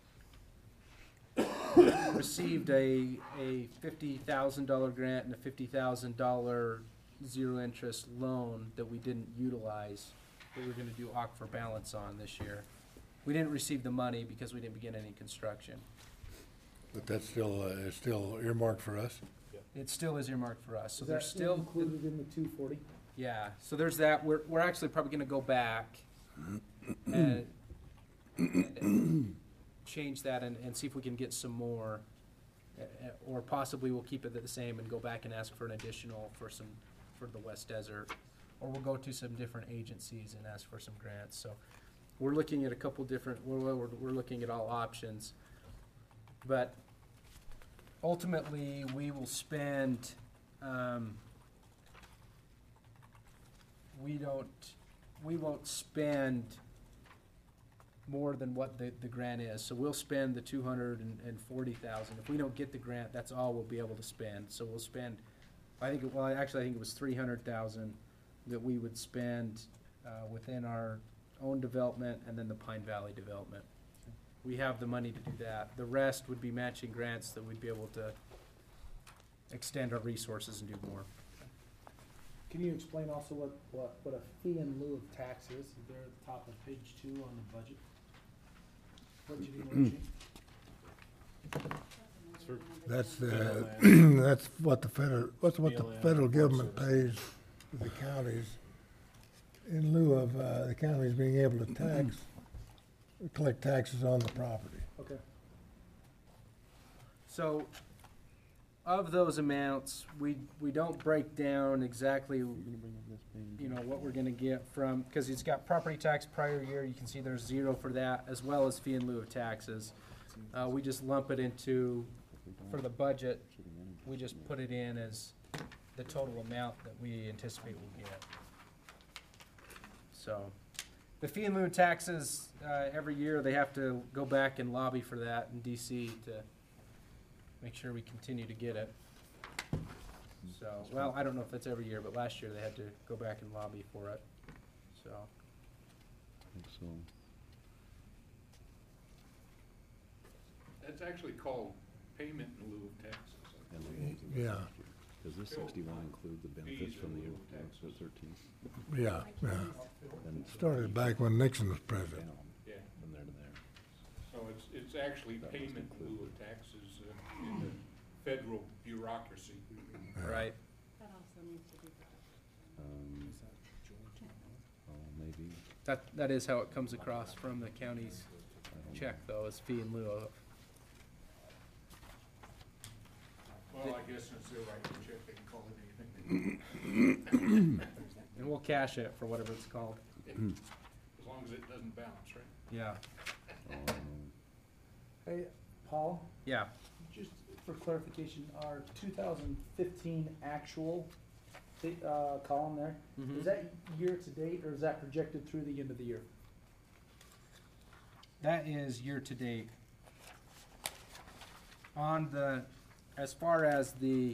Um, received a, a fifty thousand dollar grant and a fifty thousand dollar zero interest loan that we didn't utilize, that we're gonna do aquifer balance on this year. We didn't receive the money because we didn't begin any construction. But that's still, uh, it's still earmarked for us. It still is earmarked for us, so Is there's that still, included in the two forty? yeah, so there's that, we're, we're actually probably gonna go back and and change that and, and see if we can get some more, uh, uh, or possibly we'll keep it the same and go back and ask for an additional for some, for the West Desert, or we'll go to some different agencies and ask for some grants, so we're looking at a couple different, we're, we're, we're looking at all options, but ultimately, we will spend, um, we don't, we won't spend more than what the, the grant is. So we'll spend the two hundred and forty thousand. If we don't get the grant, that's all we'll be able to spend. So we'll spend, I think, it- well, actually, I think it was three hundred thousand that we would spend, uh, within our own development and then the Pine Valley development. We have the money to do that. The rest would be matching grants that we'd be able to extend our resources and do more. Can you explain also what, what, what a fee in lieu of tax is? There at the top of page two on the budget. Budgeting worksheet. That's the, that's what the federal, what's what the B L M, federal Forest government Service. pays the counties in lieu of, uh, the counties being able to tax, collect taxes on the property. Okay. So, of those amounts, we, we don't break down exactly, you know, what we're gonna get from, because it's got property tax prior year, you can see there's zero for that, as well as fee in lieu of taxes. Uh, we just lump it into, for the budget, we just put it in as the total amount that we anticipate we'll get. So, the fee in lieu of taxes, uh, every year, they have to go back and lobby for that in D C to make sure we continue to get it. So, well, I don't know if that's every year, but last year they had to go back and lobby for it, so. That's actually called payment in lieu of taxes. Yeah, Does this sixty-one include the benefits from the year thirteen? yeah, yeah. And Started back when Nixon was president. down Yeah, from there to there. so it's, it's actually That must payment in lieu of taxes uh, in the federal bureaucracy. Right. That also needs to be. Um, oh, maybe, That, that is how it comes across from the county's I don't know. check, though, is fee in lieu of. Well, Well, I guess since they're writing the check, they can call it anything. And we'll cash it for whatever it's called. As long as it doesn't bounce, right? Yeah. Hey, Paul, Yeah. just for clarification, our two thousand fifteen actual, uh, column there, Mhm. is that year to date or is that projected through the end of the year? That is year-to-date. On the, as far as the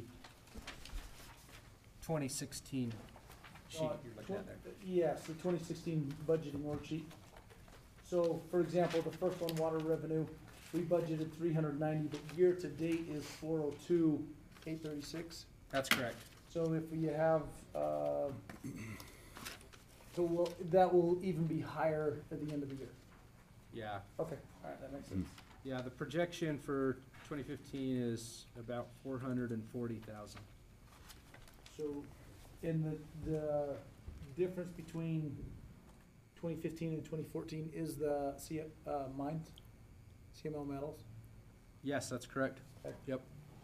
twenty sixteen sheet Uh, you're looking at there. tw- Yes, the twenty sixteen budgeting worksheet. So, for example, the first one, water revenue, we budgeted three hundred ninety, but year-to-date is four oh two, eight thirty-six. That's correct. So if you have, uh, so will, that will even be higher at the end of the year? Yeah. Okay, all right, that makes sense. Yeah, the projection for twenty fifteen is about four hundred and forty thousand. So, in the, the difference between twenty fifteen and twenty fourteen is the C, uh, mines, C M L metals? Yes, that's correct. Okay. Yep.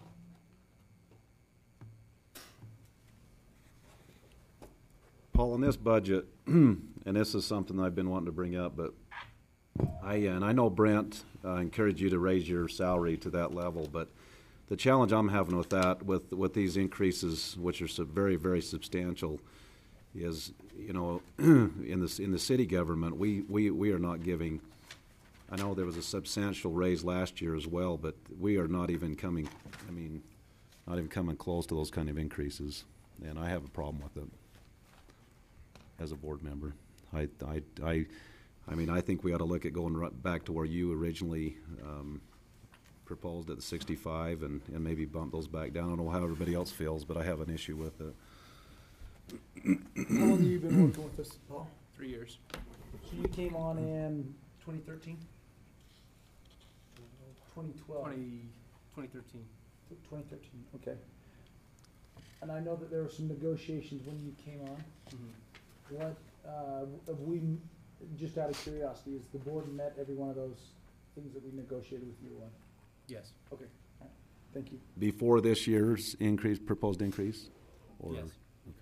Paul, in this budget, and this is something I've been wanting to bring up, but I, and I know Brent uh, encouraged you to raise your salary to that level, but the challenge I'm having with that, with, with these increases, which are sub- very, very substantial, is, you know, in the, in the city government, we, we, we are not giving, I know there was a substantial raise last year as well, but we are not even coming, I mean, not even coming close to those kind of increases, and I have a problem with it as a board member. I, I, I, I mean, I think we ought to look at going right back to where you originally um, proposed at the sixty-five and, and maybe bump those back down. I don't know how everybody else feels, but I have an issue with it. How long have you been working with us, Paul? Three years. So you came on in twenty thirteen? Twenty twelve? Twenty, twenty thirteen. Twenty thirteen, okay. And I know that there were some negotiations when you came on. What, uh, have we, just out of curiosity, has the board met every one of those things that we negotiated with you on? Yes. Okay, all right, thank you. Before this year's increase, proposed increase? Or- Yes.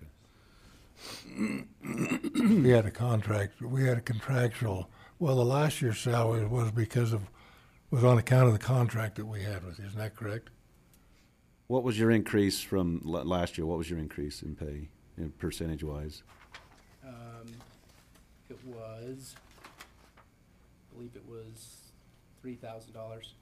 Okay. We had a contract, we had a contractual, well, the last year's salary was because of, was on account of the contract that we had with you, isn't that correct? What was your increase from la- last year? What was your increase in pay, in percentage-wise? Um, it was, I believe it was three thousand dollars.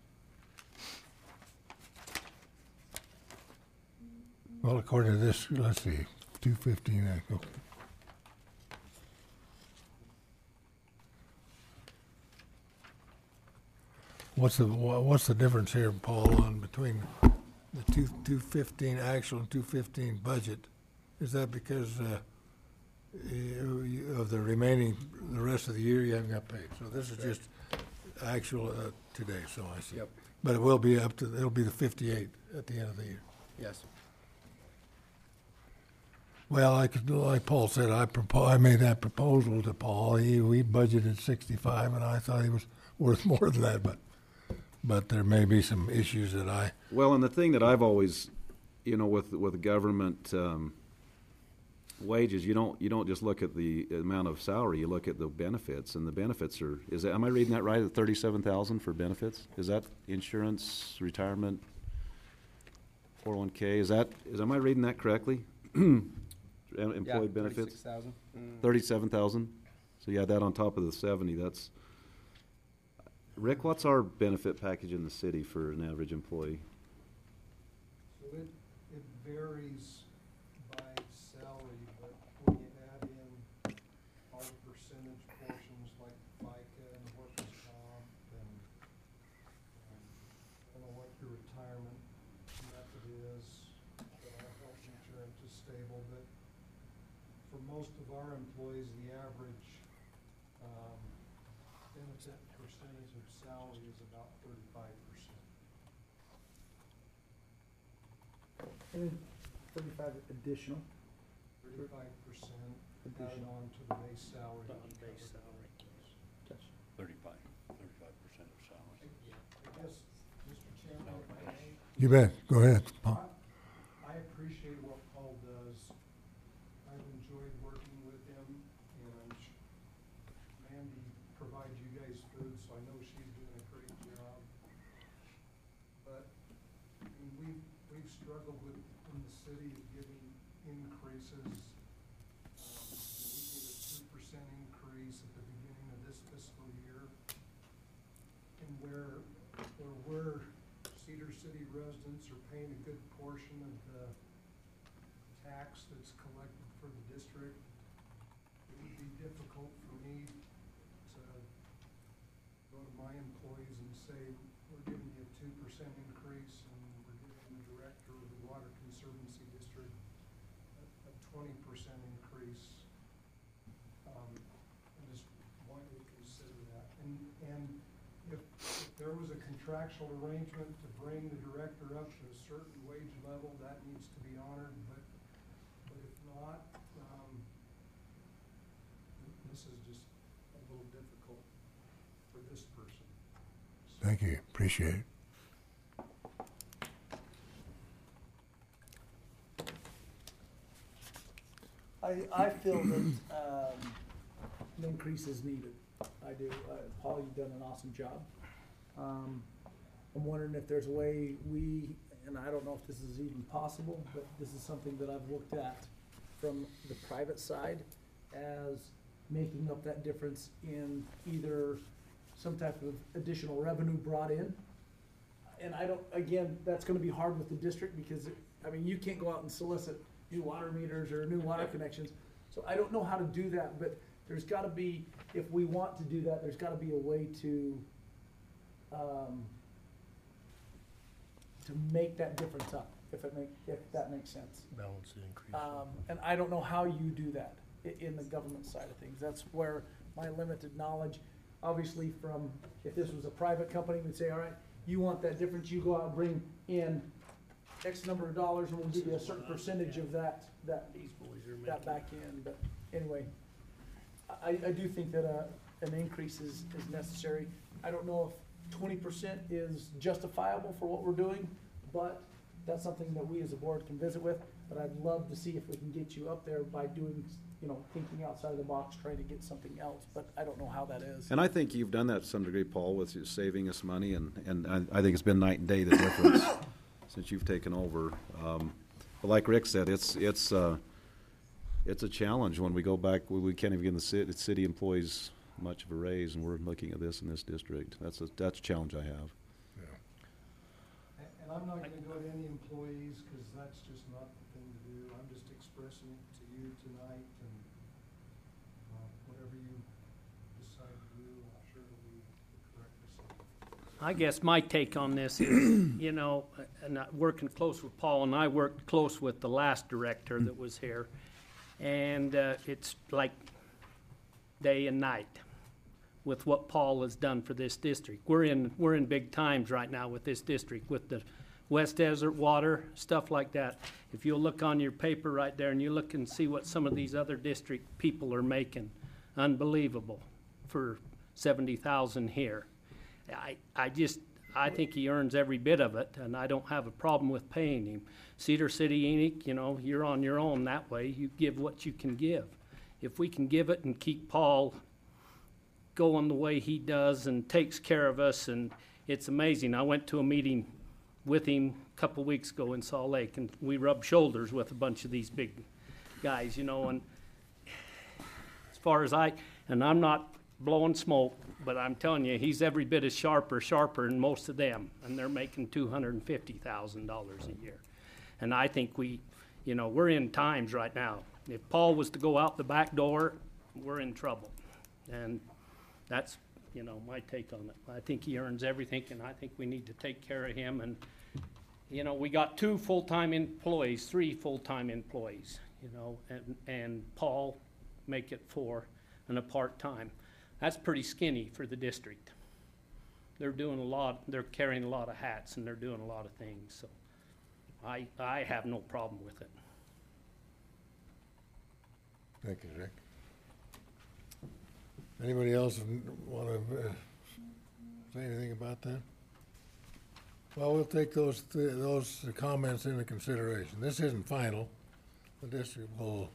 Well, according to this, let's see, two fifteen, I go. What's the, wha- what's the difference here, Paul, on between the two, two fifteen actual and two fifteen budget? Is that because, uh, you- you- of the remaining, the rest of the year you haven't got paid? So this is just actual, uh, today, so I see. Yep. But it will be up to, it'll be the fifty-eight at the end of the year. Yes. Well, like, like Paul said, I propo- I made that proposal to Paul. He, we budgeted sixty-five, and I thought he was worth more than that, but, but there may be some issues that I, Well, and the thing that I've always, you know, with, with government um, wages, you don't, you don't just look at the amount of salary, you look at the benefits, and the benefits are, is that, am I reading that right, at thirty-seven thousand for benefits? Is that insurance, retirement, four oh one K, is that, is, am I reading that correctly? Em- Employee benefits? Thirty-six thousand. Thirty-seven thousand? So you add that on top of the seventy, that's, Rick, what's our benefit package in the city for an average employee? So it, it varies by salary, but when you add in all the percentage portions like FICA and workers' comp and, um, I don't know what your retirement method is, but our health insurance is stable, but for most of our employees, the average, um, benefit percentage of salary is about thirty-five percent. And then thirty-five additional. Thirty-five percent added Additional. on to the base salary. On to base cover- salary. Gotcha. Thirty-five, thirty-five percent of salary. I guess, Mister Chairman, if I may, you bet, go ahead, Paul. I know she's doing a great job. But, I mean, we've, we've struggled with, in the city, of giving increases. Um, we did a two percent increase at the beginning of this fiscal year. And where, where we're, Cedar City residents are paying a good portion of the tax that's collected for the district, it would be difficult for me to go to my employees and say, we're giving you a two percent increase and we're giving the director of the Water Conservancy District a, a twenty percent increase. Um, I just want you to consider that. And, and if, if there was a contractual arrangement to bring the director up to a certain wage level, that needs to be honored, but, but if not, um, this is just a little difficult for this person. Thank you, appreciate it. I, I feel that, um, an increase is needed. I do. Uh, Paul, you've done an awesome job. Um, I'm wondering if there's a way we, and I don't know if this is even possible, but this is something that I've looked at from the private side as making up that difference in either some type of additional revenue brought in. And I don't, again, that's gonna be hard with the district because, it- I mean, you can't go out and solicit new water meters or new water connections. So I don't know how to do that, but there's gotta be, if we want to do that, there's gotta be a way to, um, to make that difference up, if it make, if that makes sense. Balance the increase. Um, and I don't know how you do that i- in the government side of things. That's where my limited knowledge, obviously from, if this was a private company, we'd say, all right, you want that difference, you go out and bring in X number of dollars and we'll give you a certain percentage of that, that, These boys are that back in. But anyway, I, I do think that a, an increase is, is necessary. I don't know if twenty percent is justifiable for what we're doing, but that's something that we as a board can visit with. But I'd love to see if we can get you up there by doing, you know, thinking outside of the box, trying to get something else, but I don't know how that is. And I think you've done that to some degree, Paul, with you saving us money, and, and I, I think it's been night and day, the difference since you've taken over. Um, but like Rick said, it's, it's, uh, it's a challenge when we go back, we, we can't even give the city, city employees much of a raise, and we're looking at this in this district. That's a, that's a challenge I have. And, and I'm not gonna go to any employees, cause that's just not the thing to do. I'm just expressing it to you tonight, and, uh, whatever you decide to do, I'm sure it'll be the correct decision. I guess my take on this is, you know, and I- working close with Paul, and I worked close with the last director that was here, and uh, it's like day and night with what Paul has done for this district. We're in, we're in big times right now with this district, with the West Desert water, stuff like that. If you'll look on your paper right there and you look and see what some of these other district people are making, unbelievable for seventy thousand here. I, I just, I think he earns every bit of it, and I don't have a problem with paying him. Cedar City, Enoch, you know, you're on your own that way. You give what you can give. If we can give it and keep Paul going the way he does and takes care of us, and it's amazing. I went to a meeting with him a couple weeks ago in Salt Lake, and we rubbed shoulders with a bunch of these big guys, you know, and as far as I, and I'm not blowing smoke, but I'm telling you, he's every bit as sharp or sharper than most of them, and they're making two hundred and fifty thousand dollars a year. And I think we, you know, we're in times right now. If Paul was to go out the back door, we're in trouble. And that's, you know, my take on it. I think he earns everything, and I think we need to take care of him. And, you know, we got two full-time employees, three full-time employees, you know, and, and Paul make it four and a part-time. That's pretty skinny for the district. They're doing a lot, they're carrying a lot of hats, and they're doing a lot of things, so I, I have no problem with it. Thank you, Rick. Anybody else want to uh, say anything about that? Well, we'll take those, th- those comments into consideration. This isn't final. The district will,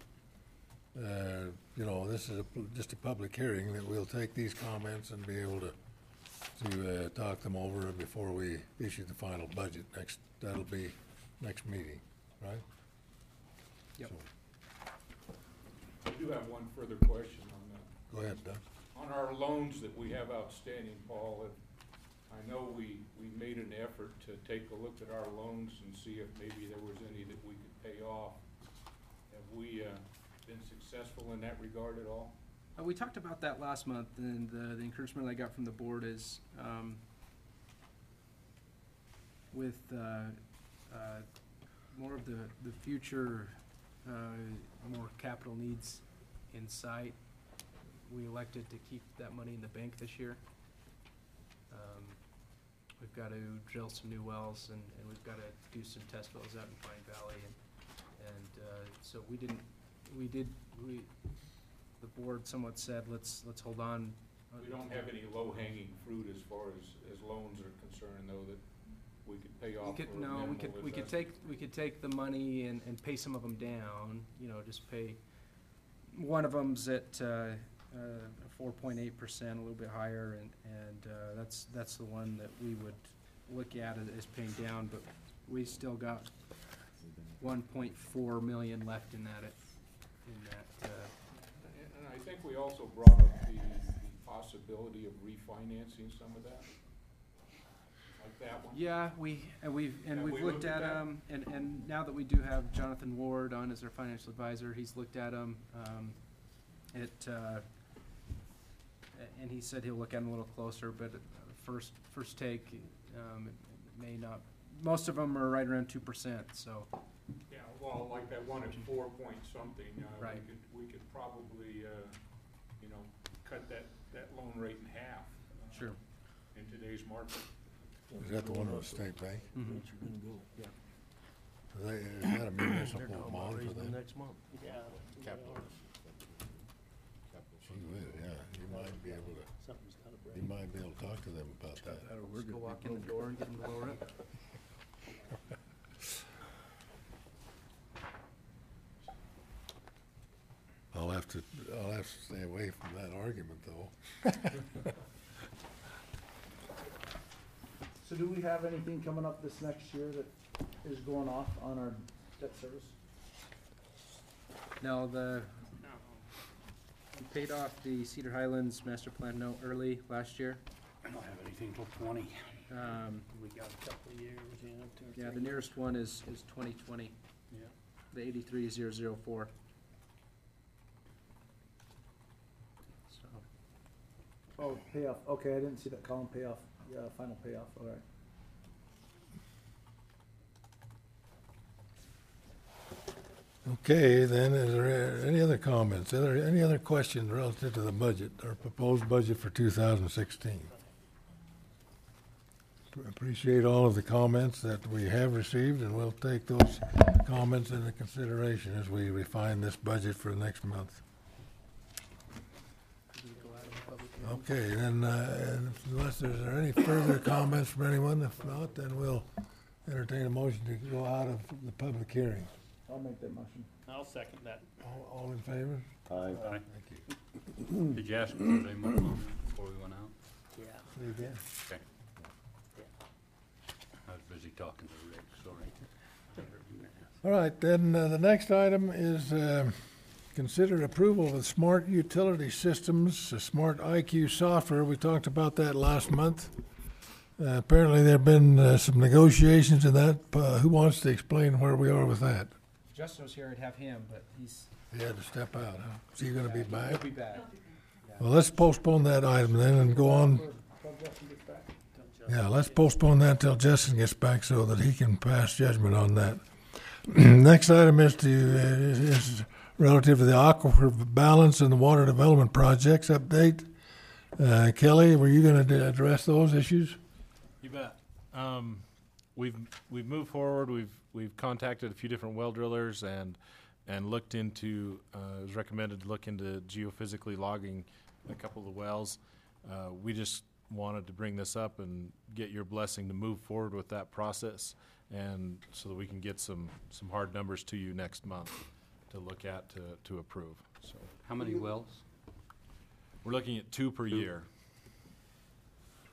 uh, you know, this is a, pu- just a public hearing that we'll take these comments and be able to to uh, talk them over before we issue the final budget next, that'll be next meeting, right? Yep. So, I do have one further question on that. go ahead, Doug. On our loans that we have outstanding, Paul, if, I know we, we made an effort to take a look at our loans and see if maybe there was any that we could pay off. Have we, uh, been successful in that regard at all? Uh, we talked about that last month, and the, the encouragement I got from the board is, um, with, uh, uh, more of the, the future, uh, more capital needs in sight, we elected to keep that money in the bank this year. Um, we've got to drill some new wells, and, and we've got to do some test wells out in Pine Valley, and, and, uh, so we didn't, we did, we, the board somewhat said, let's, let's hold on. We don't have any low-hanging fruit as far as, as loans are concerned, though, that we could pay We off for could, a no, minimal we could, we could investment. take, we could take the money and, and pay some of them down, you know, just pay, one of them's at, uh, uh, four point eight percent, a little bit higher, and, and, uh, that's, that's the one that we would look at as- as paying down, but we still got one point four million left in that, in that, uh, And I think we also brought up the, the possibility of refinancing some of that, like that one. yeah, we, and we've, and Have we've we looked looked at at that? them, and, and now that we do have Jonathan Ward on as our financial advisor, he's looked at them, um, it, uh, a- and he said he'll look at them a little closer, but at first, first take, um, it may not, most of them are right around two percent, so, Yeah, well, like that one at four point something, uh, we Right. could, we could probably, uh, you know, cut that, that loan rate in half. uh, sure. In today's market. Is that the one with the state bank? Mhm. Is that- is that a municipal bond for them? next month. Yeah. Capital. Gee whiz, yeah, you might be able to, Something's gotta break. you might be able to talk to them about that. Just go walk in the door and get them to lower it. I'll have to, I'll have to stay away from that argument, though. So do we have anything coming up this next year that is going off on our debt service? Now, the, we paid off the Cedar Highlands master plan note early last year. I don't have anything till twenty. Um, We got a couple of years, yeah, two or yeah, three the nearest one is, is twenty twenty, years. the eighty-three zero zero four. So, Oh, payoff, okay, I didn't see that column payoff, yeah, final payoff, all right. Okay, then, is there any other comments? Are there any other questions relative to the budget, or proposed budget for two thousand sixteen? Appreciate all of the comments that we have received, and we'll take those comments into consideration as we refine this budget for next month. Okay, then, uh, unless there's are any further comments from anyone, if not, then we'll entertain a motion to go out of the public hearing. I'll make that motion. I'll second that. All, all in favor? Aye. Aye. Thank you. Did you ask if there was any more comments before we went out? Yeah. Say again? Okay. I was busy talking to Rick, sorry. All right, then, uh, the next item is, uh, consider approval of smart utility systems, the smart I Q software. We talked about that last month. Uh, apparently there've been, uh, some negotiations in that. Uh, who wants to explain where we are with that? if Justin was here, I'd have him, but he's, He had to step out, huh? Is he gonna be he'll back? be back. Well, let's postpone that item then and go on. Till Justin gets back. Yeah, let's postpone that till Justin gets back so that he can pass judgment on that. Next item is to, uh, is relative to the aquifer balance and the water development projects update. Uh, Kelly, were you gonna d- address those issues? You bet. Um, we've we've moved forward. We've we've contacted a few different well drillers and and looked into. Uh, it was recommended to look into geophysically logging a couple of the wells. Uh, we just wanted to bring this up and get your blessing to move forward with that process, and so that we can get some some hard numbers to you next month to look at to to approve. So How many wells? we're looking at two per year.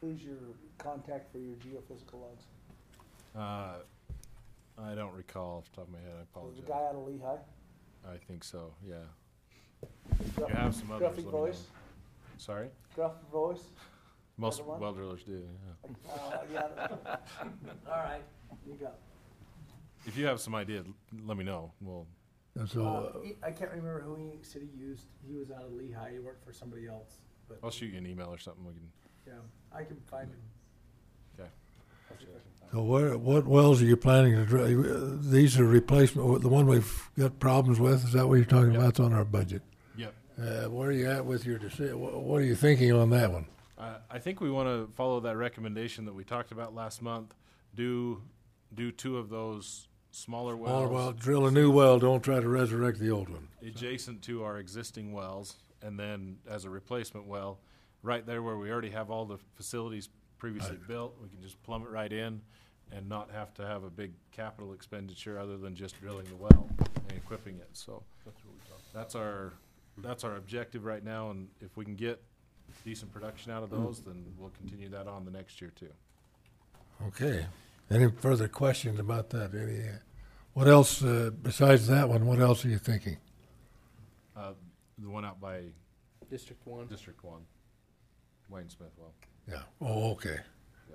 Who's your contact for your geophysical logs? Uh, I don't recall off the top of my head, I The apologize. guy out of Lehigh? I think so, yeah. Gruff- You have some others, Gruffy let me know. voice? Sorry? Gruff voice? Most Another one? well drillers do, yeah. Uh, yeah. All right, you got. If you have some idea, l- let me know. We'll, And so, Uh, uh, he- I can't remember who he said he used. He was out of Lehigh. He worked for somebody else. But I'll shoot you an email or something, we can, yeah, I can find him. okay. so where, what wells are you planning to drill? These are replacement, the one we've got problems with, is that what you're talking Yep. about? It's on our budget. Yep. Uh, where are you at with your decision? What are you thinking on that one? Uh, I think we want to follow that recommendation that we talked about last month. Do, do two of those smaller wells. Smaller well, drill a new well, don't try to resurrect the old one. Adjacent to our existing wells, and then as a replacement well, right there where we already have all the facilities previously built, we can just plumb it right in and not have to have a big capital expenditure other than just drilling the well and equipping it. So that's our, that's our objective right now, and if we can get decent production out of those, then we'll continue that on the next year too. Okay. Any further questions about that? Any, uh, what else, uh, besides that one, what else are you thinking? Uh, the one out by District one. District One, Wayne Smith well. Yeah, oh, okay. Yeah.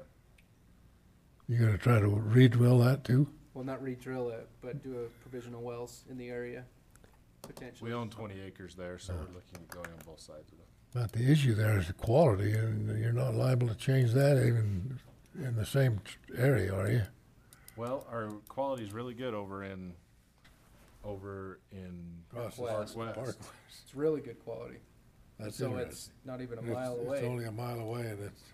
You gonna try to re-drill that too? Well, not re-drill it, but do a provisional wells in the area, potentially. We own twenty acres there, so we're looking at going on both sides of it. But the issue there is the quality, and you're not liable to change that even in the same t- area, are you? Well, our quality is really good over in, over in Across the West. Park West. Park. It's really good quality. That's So interesting. it's not even a It's- mile It's away. only a mile away, and it's,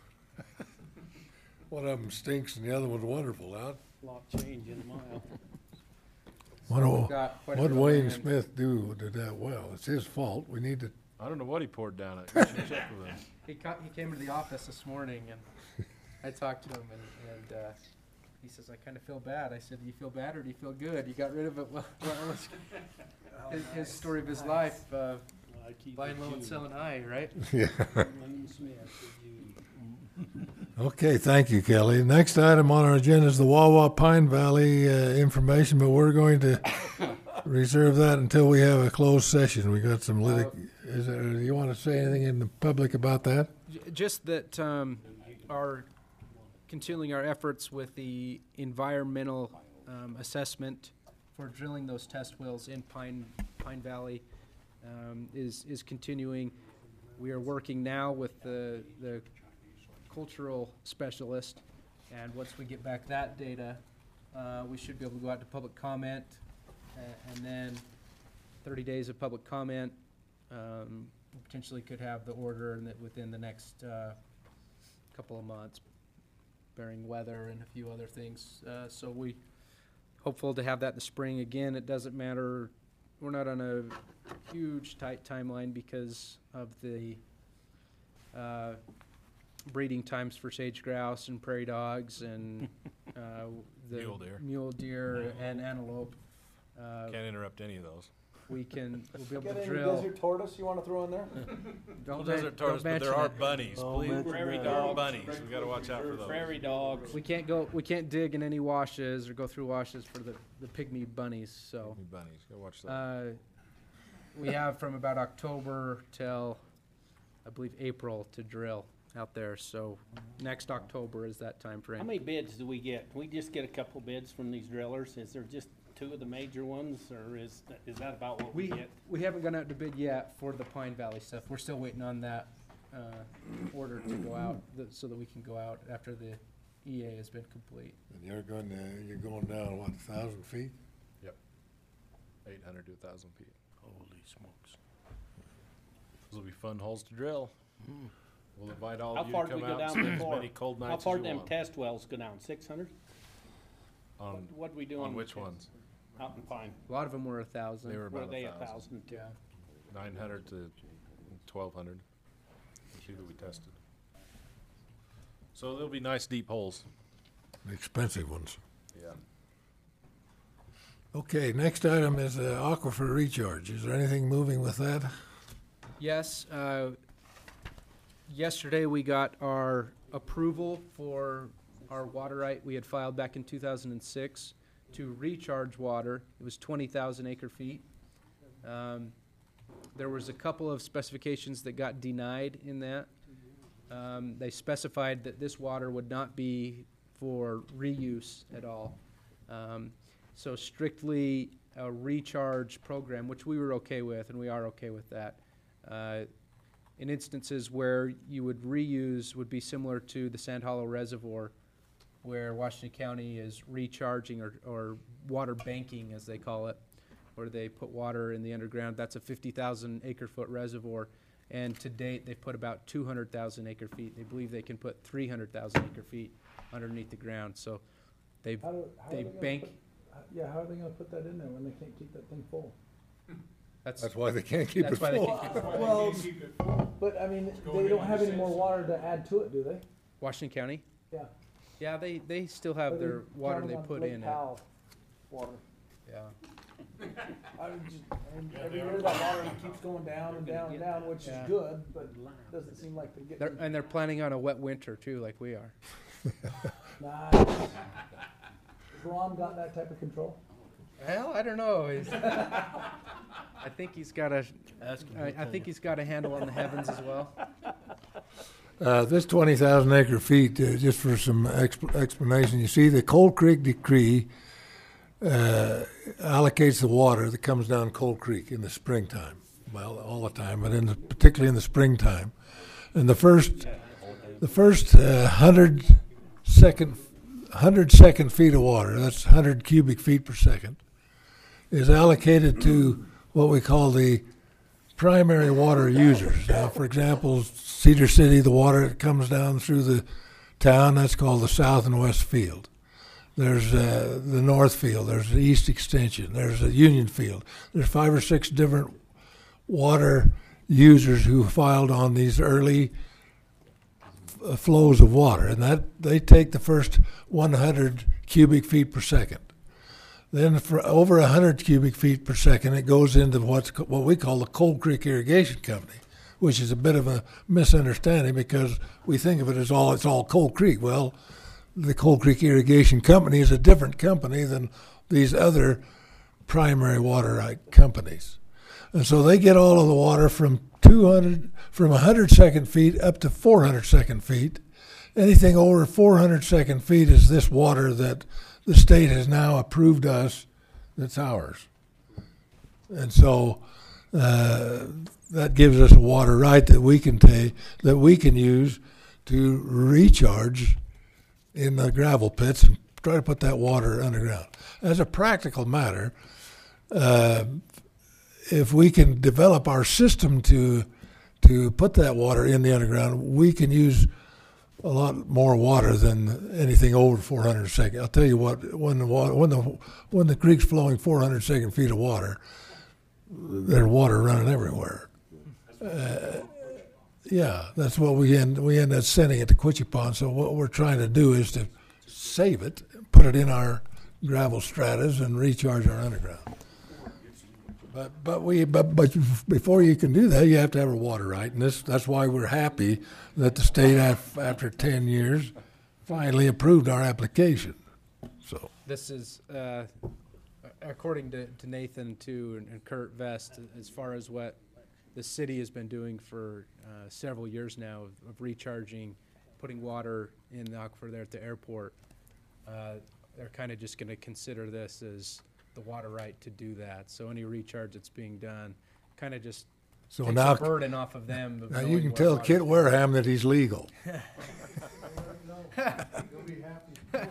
one of them stinks and the other one's wonderful, huh? Lot change in a mile. What, We've do- got quite a what bit of Wayne land. Smith do to that well? It's his fault. We need to, I don't know what he poured down it. You should check with him. He ca- he came to the office this morning and I talked to him and, and, uh, he says, I kinda feel bad. I said, do you feel bad or do you feel good? You got rid of it, well, well, it was his, his story of his life, uh, buying low and selling high, right? yeah. Wayne Smith, you- Okay, thank you, Kelly. Next item on our agenda is the Wawa Pine Valley uh, information, but we're going to reserve that until we have a closed session. We got some litic, is there, do you want to say anything in the public about that? J- Just that, um, our, continuing our efforts with the environmental, um, assessment for drilling those test wells in Pine, Pine Valley, um, is, is continuing. We are working now with the, the cultural specialist, and once we get back that data, uh, we should be able to go out to public comment, uh, and then thirty days of public comment, um, potentially could have the order in that within the next, uh, couple of months, bearing weather and a few other things. Uh, so we hopeful to have that in the spring. Again, it doesn't matter, we're not on a huge tight timeline because of the, uh, breeding times for sage grouse and prairie dogs and, uh, the Mule deer. mule deer and antelope. Uh, Can't interrupt any of those. we can, we'll be able Got to any drill. desert tortoise you want to throw in there? Don't Well, men- desert don't tortoise, but there mention are it. bunnies. Oh, Please, mention Prairie that. there are dogs. bunnies. We gotta watch out for those. Prairie dogs. We can't go, we can't dig in any washes or go through washes for the, the pygmy bunnies, so. Pygmy bunnies. Go watch those. Uh, we have from about October till, I believe, April to drill out there, so next October is that time How frame. many bids do we get? Can we just get a couple bids from these drillers? Is there just two of the major ones, or is, is that about what we We, get? we haven't gone out to bid yet for the Pine Valley stuff. We're still waiting on that, uh, order to go out, th- so that we can go out after the E A has been complete. And you're going to, you're going down, what, a thousand feet? Eight hundred to a thousand feet. Holy smokes. Those will be fun holes to drill. We'll invite all How of you far to did we come go out down and spend as before? many cold How nights far as did you them want. test wells go down? Six hundred? On, What'd we do on? on the which test- ones? Out in Pine. A lot of them were a thousand. They were Were about they a a thousand. thousand too? Yeah. Nine hundred to twelve hundred. Two that we tested. So they'll be nice deep holes. The expensive ones. Yeah. Okay, next item is uh, aquifer recharge. Is there anything moving with that? Yes, uh, yesterday we got our approval for our water right we had filed back in two thousand six to recharge water. It was twenty thousand acre feet. Um, there was a couple of specifications that got denied in that. Um, they specified that this water would not be for reuse at all. Um, so strictly a recharge program, which we were okay with, and we are okay with that. Uh, in instances where you would reuse would be similar to the Sand Hollow Reservoir, where Washington County is recharging or, or water banking, as they call it, where they put water in the underground. That's a fifty thousand acre foot reservoir, and to date they've put about two hundred thousand acre feet. They believe they can put three hundred thousand acre feet underneath the ground. So they How do, how are they they gonna bank. put- Yeah, how are they gonna put that in there when they can't keep that thing full? That's That's why they can't keep it That's why they full. can't keep it full. Well, Can't keep it full. but I mean, going they don't into have any more sense. water to add to it, do they? Washington County. Yeah. Yeah, they they still have But their they're water counting they on put Lake in. It. Powell water. Yeah. I would just, and Yeah, every they year are. that water keeps going down and down and down, which is Yeah. good, but doesn't seem like they're They're, getting. and they're planning on a wet winter too, like we are. Nice. Has Ron got that type of control? Well, I don't know. He's I think he's got a. I, I think he's got a handle on the heavens as well. Uh, this twenty thousand acre feet, uh, just for some exp- explanation, you see the Cold Creek Decree uh, allocates the water that comes down Cold Creek in the springtime. Well, all the time, but in the, particularly in the springtime. And the first, the first uh, hundred second, hundred second feet of water, that's hundred cubic feet per second, is allocated to what we call the primary water users. Now, for example, Cedar City, the water that comes down through the town, that's called the South and West Field. There's uh, the North Field, there's the East Extension, there's the Union Field. There's five or six different water users who filed on these early f- flows of water, and that they take the first one hundred cubic feet per second. Then for over one hundred cubic feet per second, it goes into what's co- what we call the Cold Creek Irrigation Company, which is a bit of a misunderstanding because we think of it as all it's all Cold Creek. Well, the Cold Creek Irrigation Company is a different company than these other primary water right companies. And so they get all of the water from two hundred, from one hundred second feet up to four hundred second feet. Anything over four hundred second feet is this water that the state has now approved us that's ours. And so uh, that gives us a water right that we can take, that we can use to recharge in the gravel pits and try to put that water underground. As a practical matter, uh, if we can develop our system to to put that water in the underground, we can use a lot more water than anything over four hundred second. I'll tell you what, when the water, when the when the creek's flowing four hundred second feet of water, there's water running everywhere. Uh, yeah, that's what we end we end up sending it to Quitchy Pond. So what we're trying to do is to save it, put it in our gravel stratas, and recharge our underground. But but we but but before you can do that, you have to have a water right, and this that's why we're happy that the state, af- after ten years, finally approved our application. So This is, uh, according to, to Nathan too, and, and Kurt Vest, as far as what the city has been doing for uh, several years now of, of recharging, putting water in the aquifer there at the airport. Uh, they're kind of just going to consider this as the water right to do that. So any recharge that's being done kind of just so takes now the burden off of them. Of now you knowing can where tell water's Kit going. Wareham that he's legal. You'll be happy.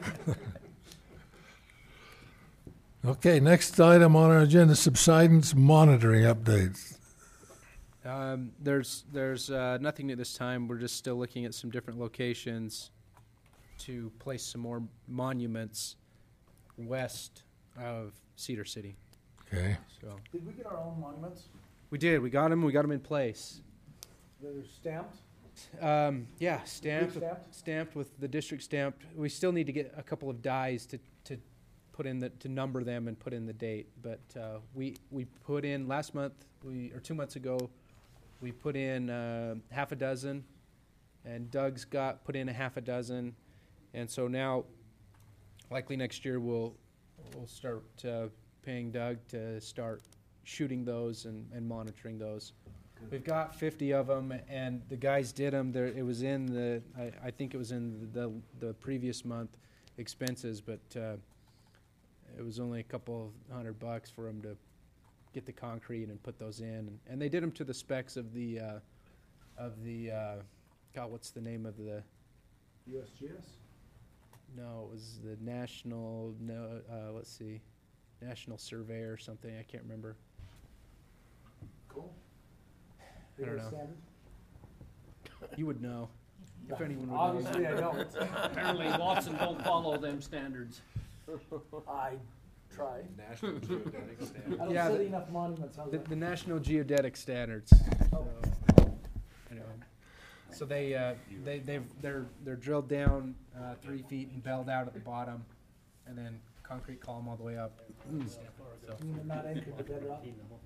Okay, next item on our agenda: subsidence monitoring updates. Um, there's there's uh, nothing at this time. We're just still looking at some different locations to place some more monuments west of Cedar City. Okay. So Did we get our own monuments? we did. We got them. We got them in place. They're stamped? Um, yeah, stamped, stamped? stamped with the district stamped. We still need to get a couple of dies to, to put in the to number them and put in the date. But uh, we we put in last month we or two months ago, we put in uh, half a dozen, and Doug's got, put in a half a dozen. And so now, likely next year, we'll, we'll start uh, paying Doug to start shooting those and, and monitoring those. We've got fifty of them, and the guys did them. There, it was in the, I, I think it was in the, the previous month expenses, but uh, it was only a couple hundred bucks for them to get the concrete and put those in. And, and they did them to the specs of the, uh, of the, uh, God, what's the name of the? U S G S? No, it was the National, no, uh, let's see, National Survey or something, I can't remember. Cool. I don't know. Standard? You would know, if anyone would know. Obviously, I don't. Apparently Watson don't follow them standards. I try. National Geodetic I Standard. don't Yeah, study the- enough monuments, how's The, that? the National Geodetic Standards. Oh. So, anyway. So they, uh, they, they've, they're, they're drilled down, uh, three feet and belled out at the bottom, and then concrete column all the way up. So, You mean they're not anchored to bedrock?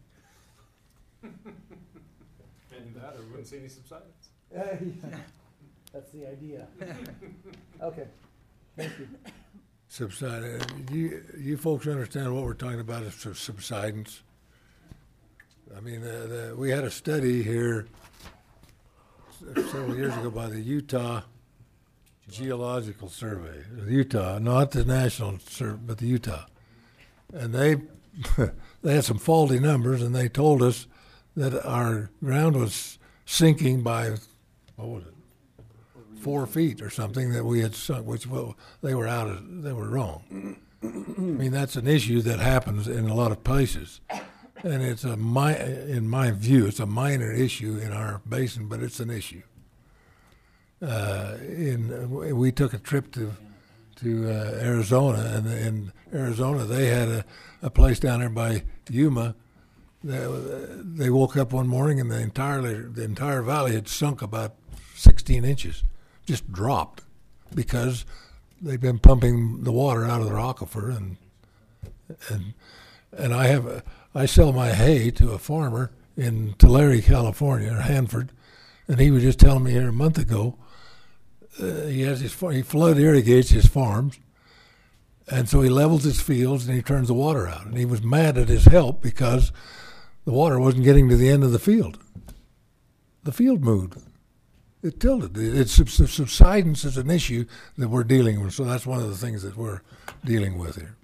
And that, or we wouldn't see any subsidence. Uh, yeah. That's the idea. Okay, thank you. Subsidence. You, you folks understand what we're talking about is sub- subsidence? I mean, uh, the, we had a study here s- several years ago by the Utah Geological Survey. Utah, not the national survey, but the Utah. And they, they had some faulty numbers, and they told us that our ground was sinking by, what was it? Four feet or something that we had sunk, which, well, they were out of, they were wrong. I mean, that's an issue that happens in a lot of places. And it's a, mi- in my view, it's a minor issue in our basin, but it's an issue. Uh, in, we took a trip to, to uh, Arizona, and in Arizona they had a, a place down there by Yuma. They, they woke up one morning and the entire, the entire valley had sunk about sixteen inches. Just dropped because they've been pumping the water out of their aquifer, and and and I have a, I sell my hay to a farmer in Tulare, California, or Hanford, and he was just telling me here a month ago uh, he has his he flood irrigates his farms, and so he levels his fields and he turns the water out, and he was mad at his help because the water wasn't getting to the end of the field. The field moved. It tilted. It's subsidence is an issue that we're dealing with, so that's one of the things that we're dealing with here.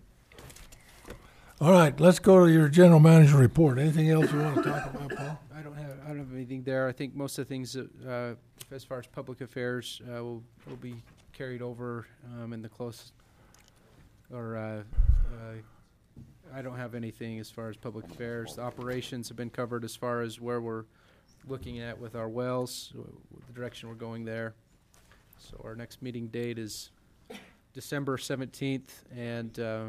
All right, let's go to your general manager report. Anything else you want to talk about, Paul? I don't have, I don't have anything there. I think most of the things that, uh, as far as public affairs, uh, will, will be carried over, um, in the close, or, uh, uh, I don't have anything as far as public affairs. The operations have been covered as far as where we're looking at with our wells, w- the direction we're going there. So our next meeting date is December seventeenth, and, uh,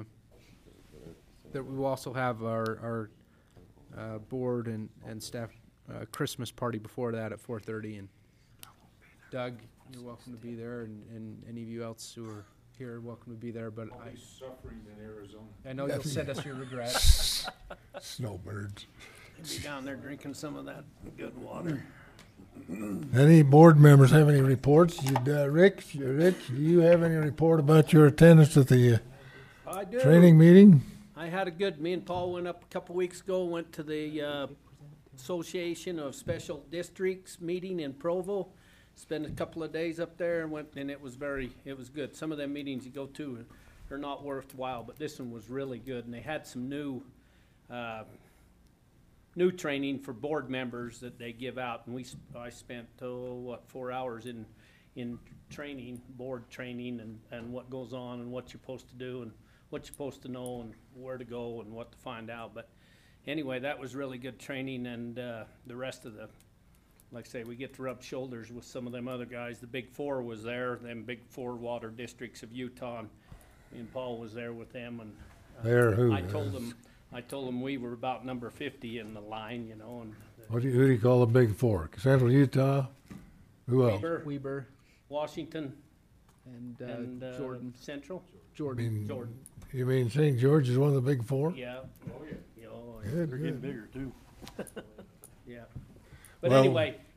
that we will also have our, our, uh, board and, and staff, uh, Christmas party before that at four thirty, and Doug, you're welcome to be there, and, and any of you else who are here, are welcome to be there, but I'll be suffering in Arizona. I, I know you'll send us your regrets. Snowbirds. Be down there drinking some of that good water. Any board members have any reports? You, uh, Rick, Rich, do you have any report about your attendance at the uh, I do. training meeting? I had a good, me and Paul went up a couple weeks ago, went to the uh, Association of Special Districts meeting in Provo. Spent a couple of days up there and went, and it was very, it was good. Some of them meetings you go to are not worthwhile, but this one was really good. And they had some new, uh, new training for board members that they give out. And we, sp- I spent, oh, what, four hours in, in training, board training, and, and what goes on and what you're supposed to do and what you're supposed to know and where to go and what to find out. But anyway, that was really good training, and uh, the rest of the, like I say, we get to rub shoulders with some of them other guys. The Big Four was there, them Big Four water districts of Utah, and, and Paul was there with them. And uh, There who? I told them, I told them we were about number fifty in the line, you know. And What do you, who do you call the Big Four? Central Utah? Who else? Weber, Weber Washington, and, uh, and uh, Jordan. Central, I Jordan. mean, Jordan. You mean Saint George is one of the Big Four? Yeah. Oh yeah. Oh, yeah. Good, good. bigger too. Yeah. But Well- anyway,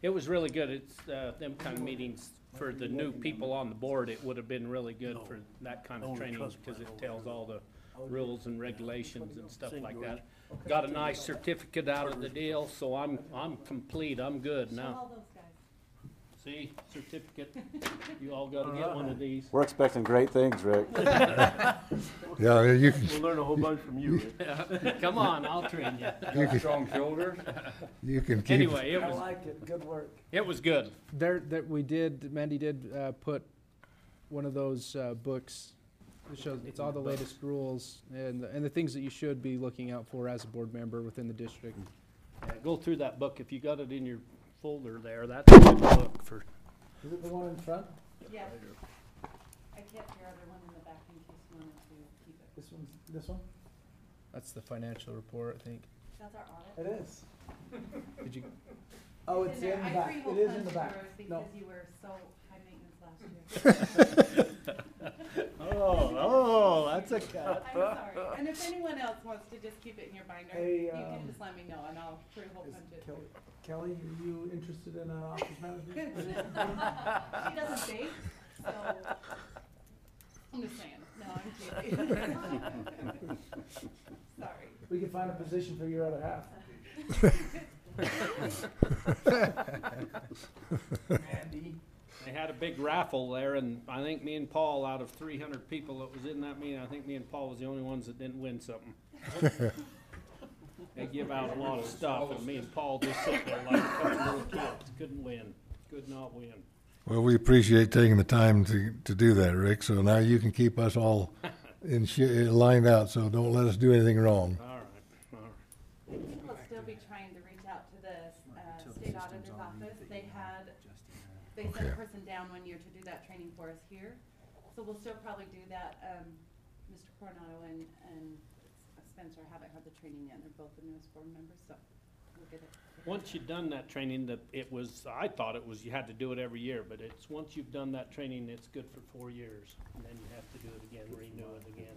It was really good. It's, uh, them kind of meetings for the new people on the board, it would have been really good for that kind of training because it tells all the rules and regulations and stuff like that. Got a nice certificate out of the deal, so I'm, I'm complete. I'm good Show now. all those guys. See, certificate. You all gotta get one of these. We're expecting great things, Rick. Yeah, you can, We'll learn a whole bunch from you. Come on, I'll train you. you can, Strong shoulders? you can keep. Anyway, it I was, like it, good work. it was good. There, that we did, Mandy did uh, put one of those uh, books. It shows, it's all the latest rules and, the- and the things that you should be looking out for as a board member within the district. Yeah, go through that book. If you got it in your folder there, that's a good book for, Is it the one in front? Yeah. I kept your other one in the back in case you wanted to keep it. This one's, this one? That's the financial report, I think. That's our audit. It is. Did you, Oh, it's in there. the I back. pre-hole It is in the punched back. yours No. because you were so high maintenance last year. oh, oh, that's a cut. I'm sorry. And if anyone else wants to just keep it in your binder, Hey, you um, can just let me know and I'll pre-hole Is punch it. Kelly, Kelly, are you interested in an office manager? She doesn't bake, so I'm just saying. No, I'm kidding. Sorry. We can find a position for your other half. Andy. They had a big raffle there, and I think me and Paul, out of three hundred people that was in that meeting, I think me and Paul was the only ones that didn't win something. They give out a lot of stuff, and me and Paul just sit there like a couple little kids. Couldn't win. Could not win. Well, we appreciate taking the time to, to do that, Rick. So now you can keep us all in sh- lined out. So don't let us do anything wrong. All right, all right. We'll still be trying to reach out to the uh, state auditor's office. They had, they sent a person down one year to do that training for us here. So we'll still probably do that. Um, Mister Coronado and, and Spencer haven't had the training yet. They're both the newest board members, so we'll get it. Once you've done that training, that it was, I thought it was you had to do it every year, but it's, once you've done that training, it's good for four years. And then you have to do it again, renew it again.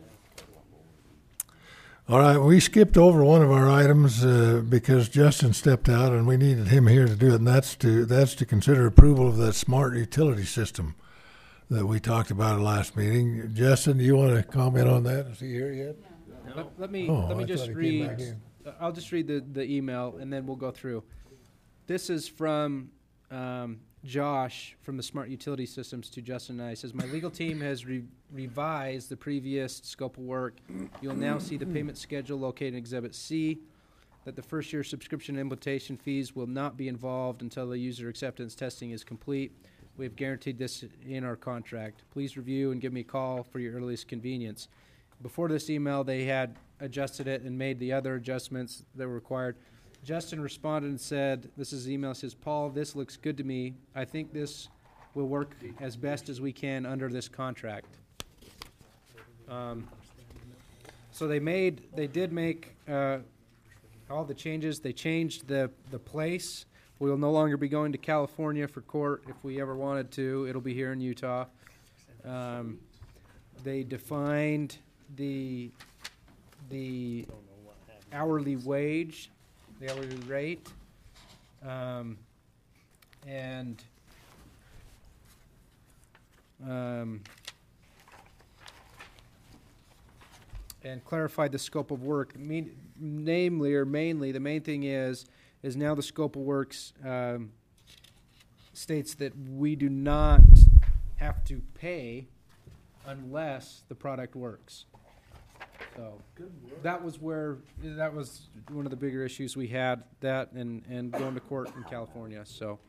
All right, we skipped over one of our items uh, because Justin stepped out, and we needed him here to do it, and that's to that's to consider approval of that smart utility system that we talked about at last meeting. Justin, do you want to comment on that? Is he here yet? let, let me, Oh, let me I just thought he came back read, in. I'll just read the, the email and then we'll go through. This is from um, Josh from the Smart Utility Systems to Justin and I. It says, my legal team has re- revised the previous scope of work. You'll now see the payment schedule located in Exhibit C, that the first year subscription implementation fees will not be involved until the user acceptance testing is complete. We have guaranteed this in our contract. Please review and give me a call for your earliest convenience. Before this email, they had adjusted it and made the other adjustments that were required. Justin responded and said, this is the email, says, Paul, this looks good to me. I think this will work as best as we can under this contract. Um, so they made, they did make uh, all the changes. They changed the, the place. We'll no longer be going to California for court if we ever wanted to. It'll be here in Utah. Um, they defined the the hourly wage, the hourly rate, um, and um, and clarified the scope of work. Mean, namely, or mainly, the main thing is is now the scope of works um, states that we do not have to pay unless the product works. So that was where, that was one of the bigger issues we had, that and, and going to court in California, so.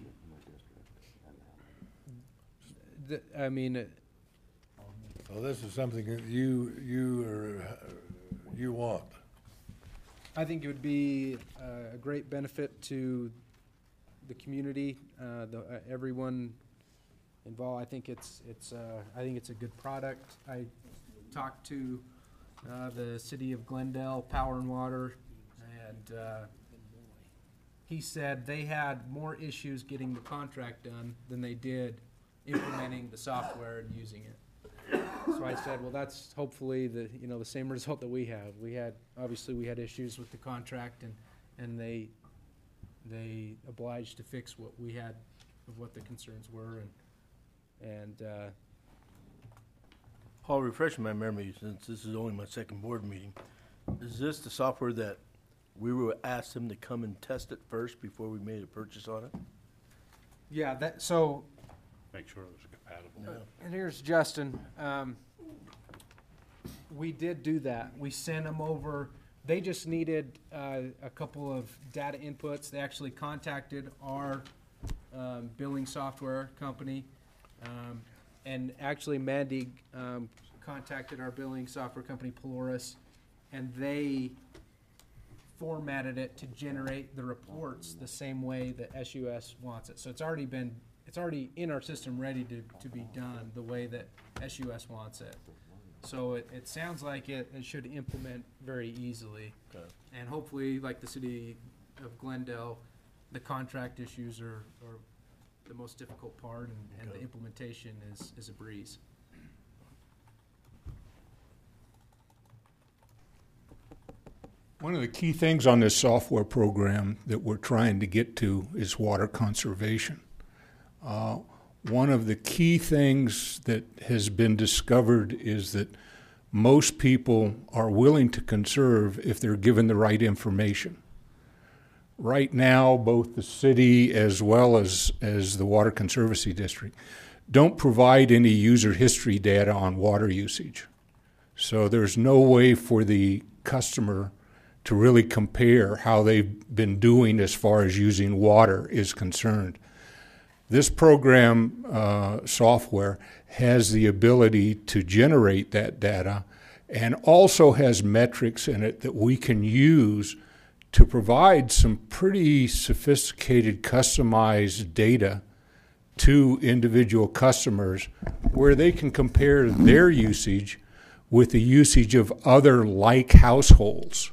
The, I mean, it, Well, this is something that you you are, uh, you want. I think it would be uh, a great benefit to the community, uh, the, uh, everyone involved. I think it's it's uh, I think it's a good product. I talked to uh, the city of Glendale Power and Water, and uh, he said they had more issues getting the contract done than they did implementing the software and using it. So I said, well, that's hopefully the you know the same result that we have. We had obviously we had issues with the contract, and and they they obliged to fix what we had, of what the concerns were, and, and, uh, Paul, refresh my memory, since this is only my second board meeting. Is this the software that we were asked them to come and test it first before we made a purchase on it? yeah, that, so, Make sure it was compatible. and here's Justin, um, we did do that. We sent them over, they just needed, uh, a couple of data inputs. They actually contacted our, um, billing software company. Um, and actually Mandy, um, contacted our billing software company, Polaris, and they formatted it to generate the reports the same way that S U S wants it. So it's already been, it's already in our system, ready to, to be done the way that S U S wants it. So it, it sounds like it, it should implement very easily. Okay. And hopefully, like the city of Glendale, the contract issues are, are the most difficult part, and, and the Okay. implementation is, is a breeze. One of the key things on this software program that we're trying to get to is water conservation. Uh, one of the key things that has been discovered is that most people are willing to conserve if they're given the right information. Right now, both the city as well as, as the Water Conservancy District don't provide any user history data on water usage. So there's no way for the customer to really compare how they've been doing as far as using water is concerned. This program uh, software has the ability to generate that data and also has metrics in it that we can use to provide some pretty sophisticated, customized data to individual customers where they can compare their usage with the usage of other like households.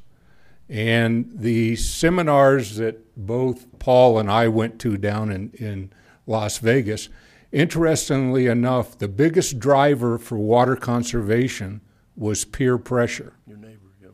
And the seminars that both Paul and I went to down in, in Las Vegas, interestingly enough, the biggest driver for water conservation was peer pressure. Your neighbor, yeah.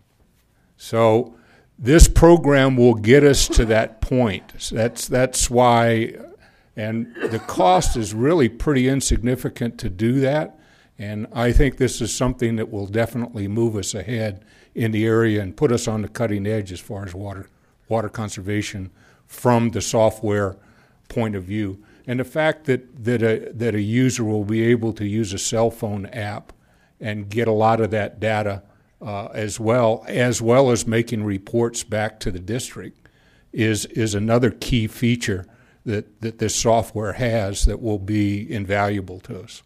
So this program will get us to that point. So that's, that's why, and the cost is really pretty insignificant to do that. And I think this is something that will definitely move us ahead in the area and put us on the cutting edge as far as water water conservation from the software point of view. And the fact that, that, a, that a user will be able to use a cell phone app and get a lot of that data uh, as well, as well as making reports back to the district is, is another key feature that, that this software has that will be invaluable to us.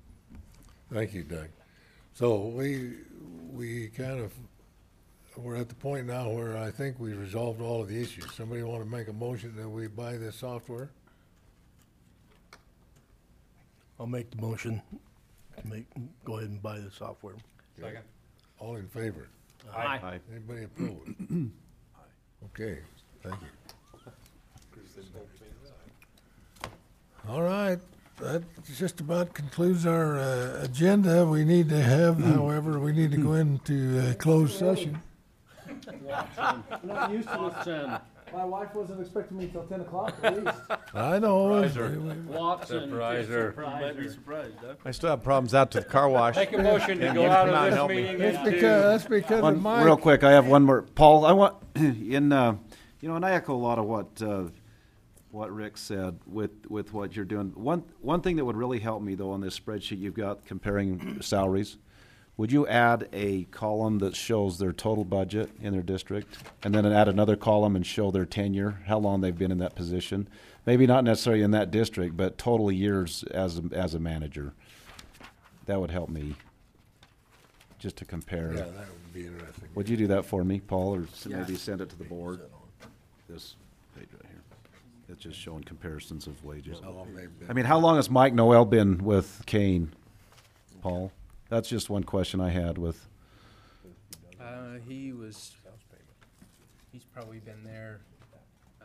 Thank you, Doug. So we, we kind of, we're at the point now where I think we resolved all of the issues. Somebody want to make a motion that we buy this software? I'll make the motion to make, go ahead and buy the software. Second. All in favor? Aye. Aye. Anybody opposed? Okay, thank you. All right, that just about concludes our uh, agenda. We need to have, however, we need to go into uh, closed session. I'm not used to this. Watson, My wife wasn't expecting me till ten o'clock at least. I know. Surpriser. we- we- Watson. Surpriser. Might be Surpriser. surprised, huh? I still have problems out to the car wash. Make a motion to And go you out come out and of help this me. meeting That's into. because, that's because of One, Mike. real quick, I have one more. Paul, I want, in, uh, you know, and I echo a lot of what, uh, what Rick said with, with what you're doing. One, one thing that would really help me, though, on this spreadsheet you've got comparing salaries, would you add a column that shows their total budget in their district, and then add another column and show their tenure, how long they've been in that position? Maybe not necessarily in that district, but total years as, a- as a manager. That would help me, just to compare. Yeah, that would be interesting. Would you do that for me, Paul, or s- Yeah. maybe send it to the board? This page right here. It's just showing comparisons of wages. How long they've been. I mean, how long has Mike Noel been with Kane, Paul? That's just one question I had with, Uh, he was, he's probably been there, um,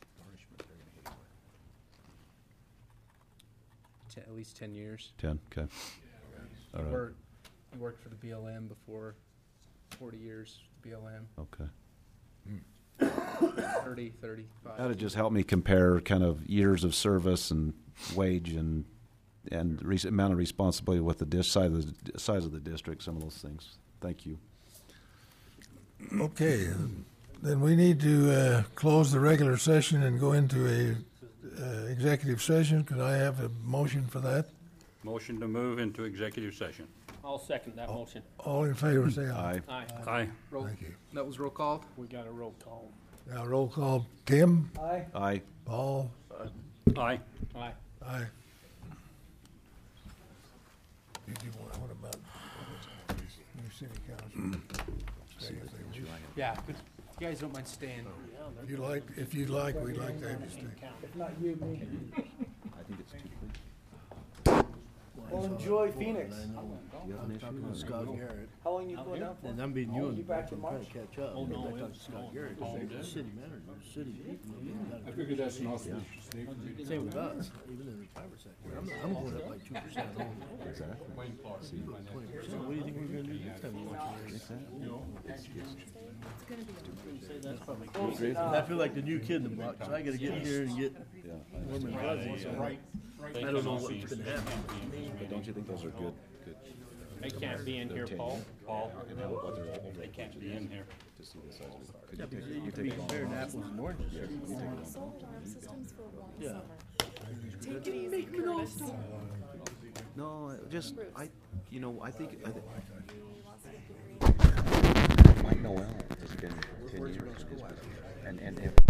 te- at least ten years. ten, okay. All right, Worked, he worked for the B L M before, forty years, B L M. okay. thirty, thirty-five. That'd just help me compare kind of years of service and wage and, and re- amount of responsibility with the dis, size of the, size of the district, some of those things. Thank you. Okay, then we need to uh, close the regular session and go into a uh, executive session. Could I have a motion for that? Motion to move into executive session. I'll second that motion. All in favor, say aye. Aye. Aye. Roll- Thank you. That was roll called? We got a roll call. Now roll call. Tim? Aye. Aye. Paul? Aye. Aye. Aye. Did you want, what about new city council? Stay if they wish. Yeah, if you guys don't mind staying. If you like, if you'd like, we'd like to have you stay. If not you, me. I think it's too quick. Well, enjoy Phoenix. I'm talking to Scott Garrett, How long you going down for? and I'm being you You on the back back, in I'm trying March? to catch up. Oh, no, I talked it's to Scott all- Garrett, all he's good. the city manager, the city. I figured that's an awful snake. Same with us, even in the private sector. I'm, I'm going up like two percent only. Exactly. Twenty percent. What do you think we're gonna do next time we watch this? I feel like the new kid in the block, so I gotta get here and get warm and fuzzy, so I don't know what's gonna happen. But don't you think those are good, good? They can't be in here, Paul. Paul, And how, what they're, they can't be in here. to see the size of the car. Could Yeah, you because take- you you can be take it all? comparing apples and oranges. Solar alarm systems for one Yeah. summer. Take it easy, Curtis. No, just, I, you know, I think, I think, He wants to be great. Mike Noel has been ten years, and, and if